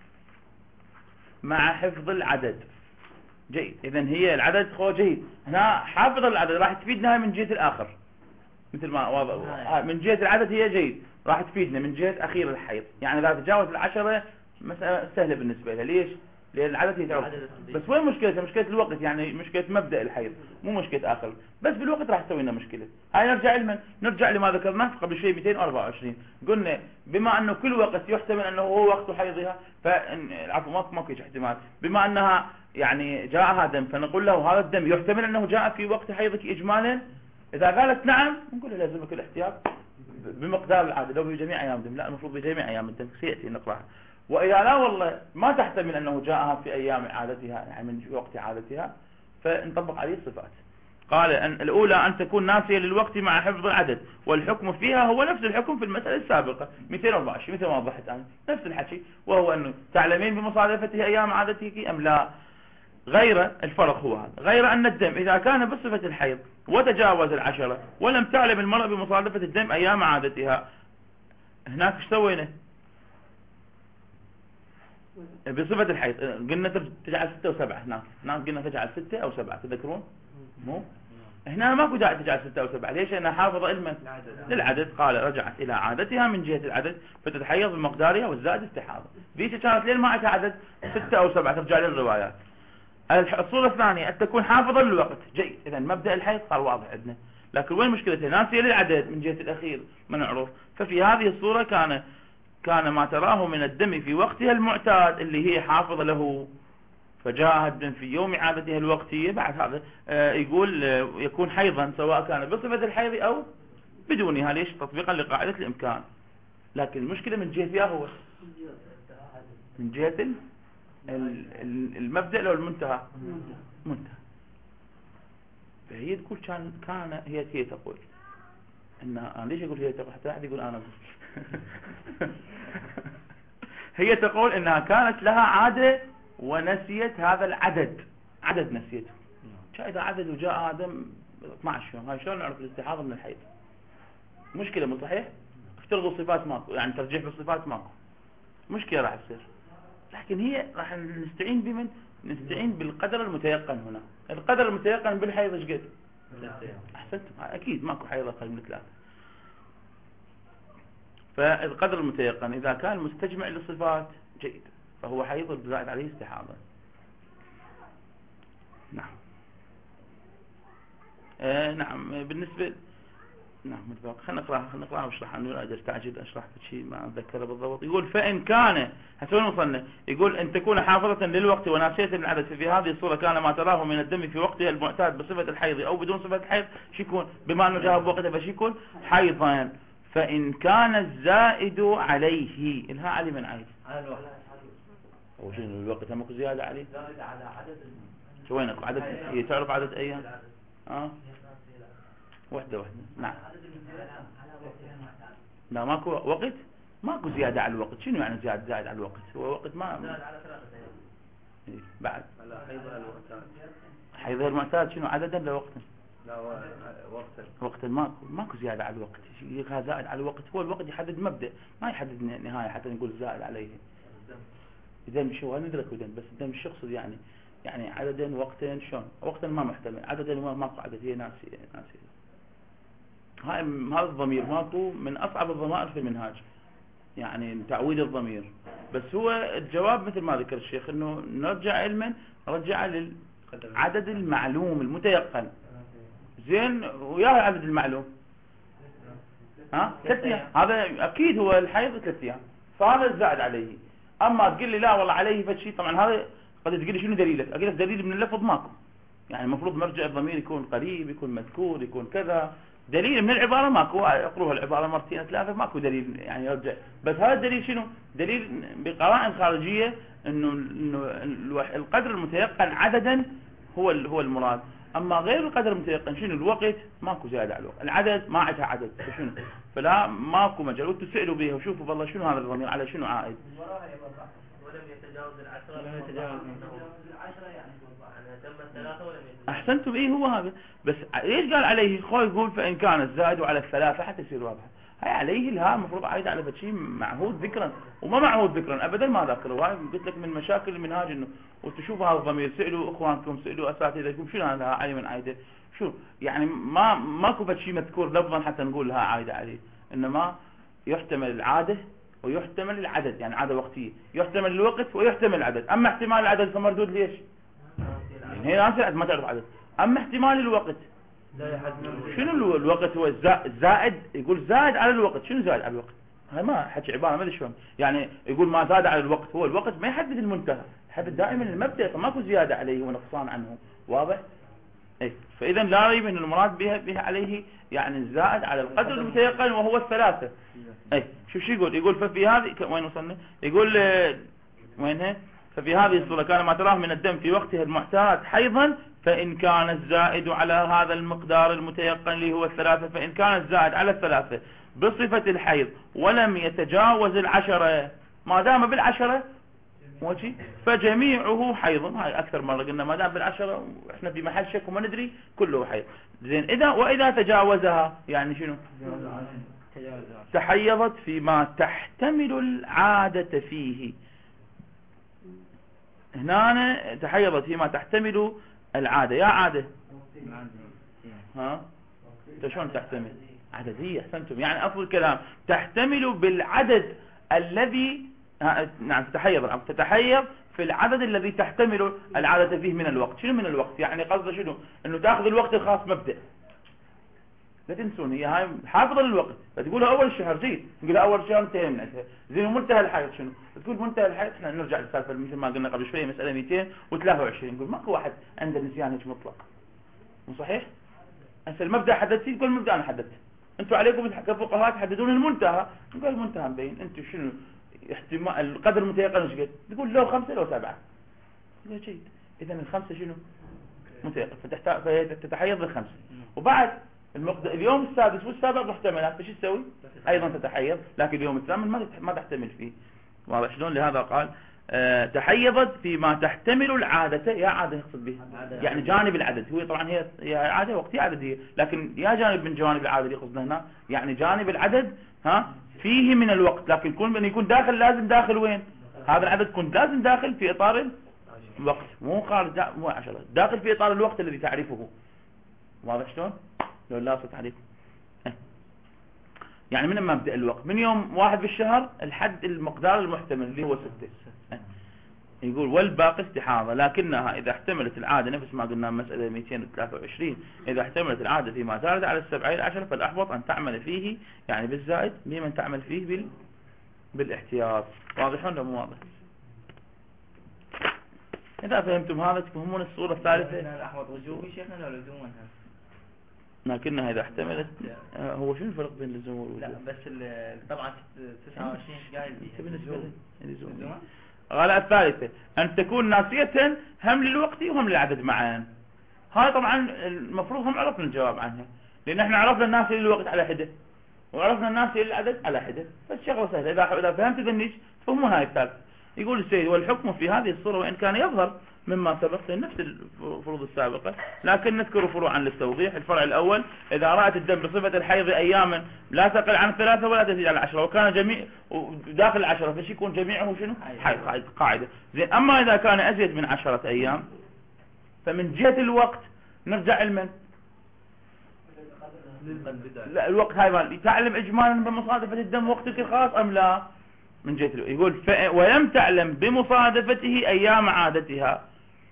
مع حفظ العدد. جيد. إذن هي العدد هو جيد، هنا حافظ العدد راح تفيدنا من جهة الآخر، مثل ما واضح من جهة العدد هي جيد، راح تفيدنا من جهة أخير الحيض. يعني إذا تجاوز 10 مسألة سهلة بالنسبة لها. ليش؟ لأن العدد يتعب. بس وين مشكلة الوقت؟ يعني مشكلة مبدأ الحيض مو مشكلة آخر، بس بالوقت راح تسوي لنا مشكلة. هاي نرجع لما ذكرناه قبل شوي 224. قلنا بما أنه كل وقت يحتمل أنه هو وقت حيضها، فالعفو ما فيش احتمال، بما أنها يعني جاءها دم فنقول له هذا الدم يحتمل أنه جاء في وقت حيضك إجمالا. إذا قالت نعم نقول له لازمك الاحتياط بمقدار العادة لو بجميع أيام الدم، لا المفروض بجميع أيام الدم، سيأتي نقرأها. وإذا لا والله ما تحتمل أنه جاءها في أيام عادتها يعني من وقت عادتها فنطبق عليه الصفات. قال أن الأولى أن تكون ناسية للوقت مع حفظ العدد، والحكم فيها هو نفس الحكم في المسألة السابقة 224 مثل ما وضحت أنا، نفس الحكي، وهو أنه تعلمين بمصادفته أيام عادتك أم لا. غير الفرق هو هذا، غير أن الدم إذا كان بصفة الحيض وتجاوز 10 ولم تعلم المرأة بمصادفة الدم أيام عادتها، هناك ايش سوينا بصفة الحيض؟ قلنا تجعل 6 و7، هناك قلنا تجعل 6 أو 7 تذكرون؟ مو هنا ماكو داعي تجعل 6 أو 7، ليش؟ لأنها حافظة للعدد. قال رجعت إلى عادتها من جهة العدد فتتحيض بمقدارها والزائد استحاضة. ذيك كانت لين ما عندها عدد 6 أو 7 ترجع للروايات. الصورة الثانية أن تكون حافظة للوقت، جيد، إذا مبدأ الحيض صار واضح عندنا، لكن وين مشكلتها؟ ناسية للعدد من جهة الأخير ما نعرف. ففي هذه الصورة كان ما تراه من الدم في وقتها المعتاد اللي هي حافظة له، فجاء الدم في يوم عادتها الوقتية، بعد هذا يقول يكون حيضا سواء كان بصفة الحيض أو بدونها. ليش؟ تطبيقا لقاعدة الإمكان. لكن المشكلة من جهة هو من جهة المبدأ لو المنتهى منتهى. فهي تقول كان هي تقول أنا ليش أقول هي تقول حتى أحد يقول أنا أقول هي تقول إنها كانت لها عادة ونسيت هذا العدد، عدد نسيته. إذا عدد وجاء آدم 12 يوم، هاي شلون نعرف الاستحاضة من الحيض؟ مشكلة مو صحيح؟ افترضوا صفات ماكو، يعني ترجيح بالصفات ماكو، مشكلة راح تصير. لكن هي راح نستعين بمن؟ نستعين بالقدر المتيقن. هنا القدر المتيقن بالحيض ايش قد؟ احسنتم، اكيد ماكو حيض اقل من 3. فالقدر المتيقن اذا كان مستجمع للصفات جيد فهو حيض زائد عليه استحاضة. نعم. نعم بالنسبة نعم متفق. خلينا نقرأها واشرح. أنا لا أستعجل أشرح شيء ما أتذكره بالضبط. يقول فإن كان هسوين وصلنا، يقول أن تكون حافظة للوقت وناسية للعدد، في هذه الصورة كان ما تراه من الدم في وقتها المعتاد بصفة الحيض أو بدون صفة الحيض شيكون، بما أنه جاء بوقتها فشيكون حيضا. فإن كان الزائد عليه، إنها علي من عيد على الوقت، أو شنو الوقت ماكو زيادة عليه؟ زائد على عدد. شو وينك عدد؟ هي تعرف عدد أيام؟ واحدة. نعم. لا ماكو وقت، ماكو زيادة على الوقت. شنو يعني زائد على الوقت؟ هو وقت ما زائد على 3 أيام. بعد حيض المعتاد شنو عددا لوقتا؟ لا وقتا ماكو زيادة على الوقت. هذا زائد على الوقت، هو الوقت يحدد مبدأ ما يحدد نهاية حتى نقول زائد عليه. إذا مش هو ندرك ودن، بس إذا مش يقصد يعني عددا وقتا شلون؟ وقتا ما محتمل، عددا ماكو عدد، هي ناسية. هذا الضمير ماكو من أصعب الضمائر في المنهاج، يعني تعويل الضمير. بس هو الجواب مثل ما ذكر الشيخ انه نرجع علما، رجع للعدد المعلوم المتيقن. زين وياه العدد المعلوم 3 أيام، هذا اكيد هو الحيض 3 أيام، فهذا الزائد عليه. اما تقول لي لا والله عليه فشي، طبعا هذا قد تقول لي شنو دليلك؟ اقول لك دليل من اللفظ ماكو، يعني المفروض مرجع الضمير يكون قريب، يكون مذكور، يكون كذا. دليل من العبارة ماكو، اقروها العبارة مرتين 3 ماكو دليل يعني يرجع. بس هذا الدليل شنو؟ دليل بقرائن خارجية انه القدر المتيقن عددا هو المراد. اما غير القدر المتيقن شنو؟ الوقت ماكو زيادة على الوقت، العدد ما عندها عدد، شنو؟ فلا ماكو مجال. وتسألوا بها وشوفوا والله شنو هذا الضمير على شنو عائد. ولم يتجاوز 10 لم يتجاوز 10 يعني تم 3 ولم يتجاوز. احسنتم. ايه هو هذا. بس ليش قال عليه؟ خوي يقول فإن كان الزائد على 3 حتى يصير واضح. هاي عليه الها المفروض عايد على شيء معهود ذكرا وما معهود ذكرا ابدا ما ذكروا. هاي قلت لك من مشاكل المنهاج انه وتشوف هذا الضمير. سألوا اخوانكم، سألوا اساتذتكم شنو هذا عالي من عايده، شو يعني ماكو شيء مذكور لفظا حتى نقول لها عايده عليه، انما يحتمل العاده ويحتمل العدد، يعني عاده وقتيه، يحتمل الوقت ويحتمل العدد. اما احتمال العدد فمردود ليش؟ يعني هي ناس ما تعرف عدد. اما احتمال الوقت شنو الوقت؟ هو زائد، يقول زائد على الوقت. شنو زائد على الوقت؟ هاي ما حكي عباره ما ادري شلون يعني. يقول ما زاد على الوقت، هو الوقت ما يحدد المنتهى، يحدد دائما المبدا، فماكو زياده عليه ونقصان عنه. واضح؟ فإذا لا ريب أن المراد بها عليه يعني الزائد على القدر المتيقن وهو الثلاثة. شو يقول ففي هذه وين وصلنا؟ يقول وينها؟ ففي هذه الصورة كان ما تراه من الدم في وقتها المعتاد حيضا، فإن كان الزائد على هذا المقدار المتيقن اللي هو الثلاثة، فإن كان الزائد على الثلاثة بصفة الحيض ولم يتجاوز 10، ما دام بالعشرة فجميعه حيض. هاي أكثر مرة قلنا ما دام بالعشرة إحنا في محل شك وما ندري كله حيض. زين وإذا تجاوزها يعني شنو؟ تحيضت فيما تحتمل العادة فيه. هنا تحيضت فيما تحتمل العادة. يا عادة ها شلون تحتمل؟ عددية. احسنتم. يعني أصل الكلام تحتمل بالعدد الذي نعم تتحيض في العدد الذي تحتمل العادة فيه من الوقت. شنو من الوقت؟ يعني قصده شنو؟ انه تاخذ الوقت الخاص مبدأ. لا تنسون هي هاي حافظة للوقت. فتقولها اول الشهر زين، نقولها اول شهر انتهى من عندها. زين ومنتهى الحيض شنو؟ تقول منتهى الحيض احنا نرجع للسالفه مثل ما قلنا قبل شويه مسألة 223. نقول ماكو واحد عنده نسيان هيك مطلق. مو صحيح؟ هسه المبدأ حددتي، تقول المبدأ انا حددت. انتم عليكم كفقهاء تحددون المنتهى. نقول المنتهى مبين. انتم شنو احتمال القدر المتيقن وش قد؟ تقول لو 5 لو 7. يقول جيد. اذا الخمسة شنو؟ متيقن. فتتحيض بالخمسة. وبعد اليوم السادس والسابع محتملات، فش تسوي؟ ايضا تتحيض، لكن اليوم الثامن ما تحتمل فيه. واضح شلون؟ لهذا قال تحيضت فيما تحتمل العادة. يا عادة يقصد به يعني جانب العدد. هو طبعا هي عادة وقتية عددية، لكن يا جانب من جوانب العادة يقصدنا هنا يعني جانب العدد فيه من الوقت. لكن يكون داخل، لازم داخل وين؟ هذا العدد يكون لازم داخل في اطار الوقت، مو خارج، مو 10، داخل في اطار الوقت الذي تعرفه. واضح شلون؟ لو لا صوت عليكم. يعني من مبدأ الوقت من يوم 1 بالشهر الحد المقدار المحتمل اللي هو 6. يقول والباقي استحاضة، لكنها إذا احتملت العادة نفس ما قلنا مسألة 223، إذا احتملت العادة فيما زاد على 7 إلى 10 فالأحوط أن تعمل فيه يعني بالزائد ممن تعمل فيه بالاحتياط. واضح ولا مو واضح؟ إذا فهمتم هذا تفهمون الصورة الثالثة. الأحوط وجوبي شيخنا ولا لزوما؟ لكنها إذا احتملت هو شو الفرق بين اللزوم والوجوب؟ لا بس طبعا 29 قايل لزوم. قال الثالثة أن تكون ناسية هم للوقت وهم للعدد معا. هاي طبعا المفروض هم عرفنا الجواب عنها، لأن احنا عرفنا الناسية للوقت على حدة وعرفنا الناسية للعدد على حدة، فالشغلة سهلة. إذا فهمت ذنيش تفهمون هاي الثالثة. يقول السيد والحكم في هذه الصورة وإن كان يظهر مما سبق نفس الفروض السابقة، لكن نذكر فروعا للتوضيح. الفرع الأول إذا رأت الدم بصفة الحيض أياما لا تقل عن 3 ولا تزيد على 10 وكان جميع داخل 10 فش يكون جميعه شنو؟ حيض. قاعدة. زين. أما إذا كان أزيد من 10 أيام فمن جهة الوقت نرجع لمن؟ لا الوقت هاي تعلم إجمالا بمصادفة الدم وقتك الخاص أم لا؟ من جهة يقول ولم تعلم بمصادفته أيام عادتها.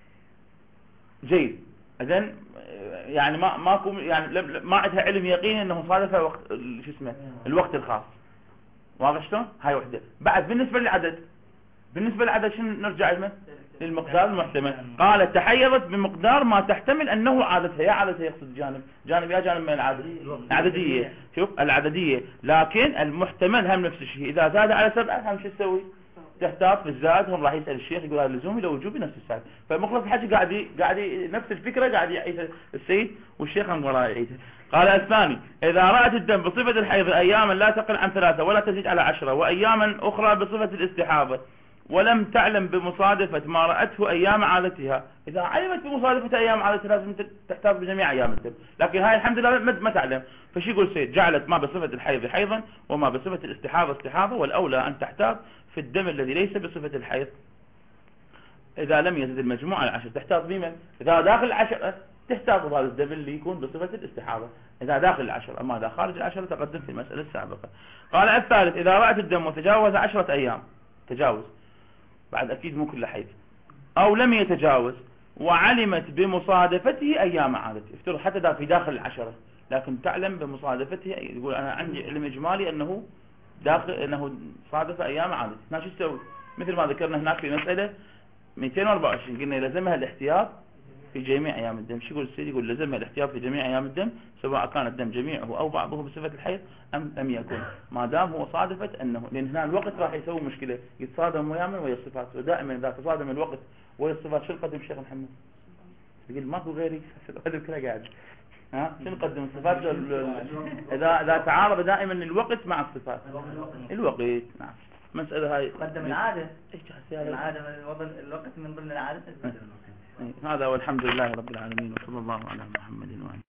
جيد. إذن يعني ماكو يعني ما عندها علم يقيني انه صادفه وقت شو اسمه الوقت الخاص. واضح شلون؟ هاي وحده. بعد بالنسبه للعدد شنو نرجع له؟ للمقدار المحتمل. قال تحيضت بمقدار ما تحتمل انه عادتها. يا عادتها يقصد جانب يا جانب من العدد العدديه. شوف العدديه، لكن المحتمل هم نفس الشيء. اذا زاد على 7 هم شو تسوي؟ تحتاط بالزائد. هم راح يسال الشيخ يقول هذا لزومي لو وجوبي نفس الساعه. فمخلص الحكي قاعد نفس الفكره قاعد يعيدها السيد والشيخ هم وراه يعيدها. قال الثاني إذا رأت الدم بصفة الحيض أياما لا تقل عن 3 ولا تزيد على 10 وأياما أخرى بصفة الاستحاضة ولم تعلم بمصادفة ما رأته أيام عادتها. إذا علمت بمصادفة أيام عادتها لازم تحتاط بجميع أيام الدم، لكن هاي الحمد لله ما تعلم. فش يقول سيد؟ جعلت ما بصفة الحيض حيضا وما بصفة الاستحاضة استحاضة، والأولى أن تحتاط في الدم الذي ليس بصفة الحيض إذا لم يزد المجموع على 10. تحتاط بمن؟ إذا داخل 10 تحتاط هذا الدم اللي يكون بصفة الاستحاضة إذا داخل 10، أما إذا خارج 10 تقدم في المسألة السابقة. قال الثالث إذا رأت الدم وتجاوز 10 أيام، تجاوز بعد أكيد مو كل حيض، أو لم يتجاوز وعلمت بمصادفته أيام عادته. افترض حتى في داخل 10 لكن تعلم بمصادفته، يقول أنا عندي علم إجمالي أنه داخل أنه صادف أيام عادته. ما شو تسوي؟ مثل ما ذكرنا هناك في مسألة 224 قلنا يلزمها الاحتياط في جميع أيام الدم. شو يقول السيد؟ يقول لزم الاحتياط في جميع أيام الدم سواء كان الدم جميعه أو بعضه بصفة الحيض أم لم يكن، ما دام هو صادفت أنه، لأن هنا الوقت راح يسوي مشكلة، يتصادم ويعمل ويا الصفات. ودائما إذا تصادم الوقت ويا الصفات شو نقدم شيخ محمد؟ يقول ماكو غيري، هذا كله قاعد. ها شو نقدم الصفات؟ إذا تعارض دائما الوقت مع الصفات. الوقت نعم. مسألة هاي قدم العادة. العادة الوقت من ضمن العادة. هذا والحمد لله رب العالمين، وصلى الله على محمد وآله.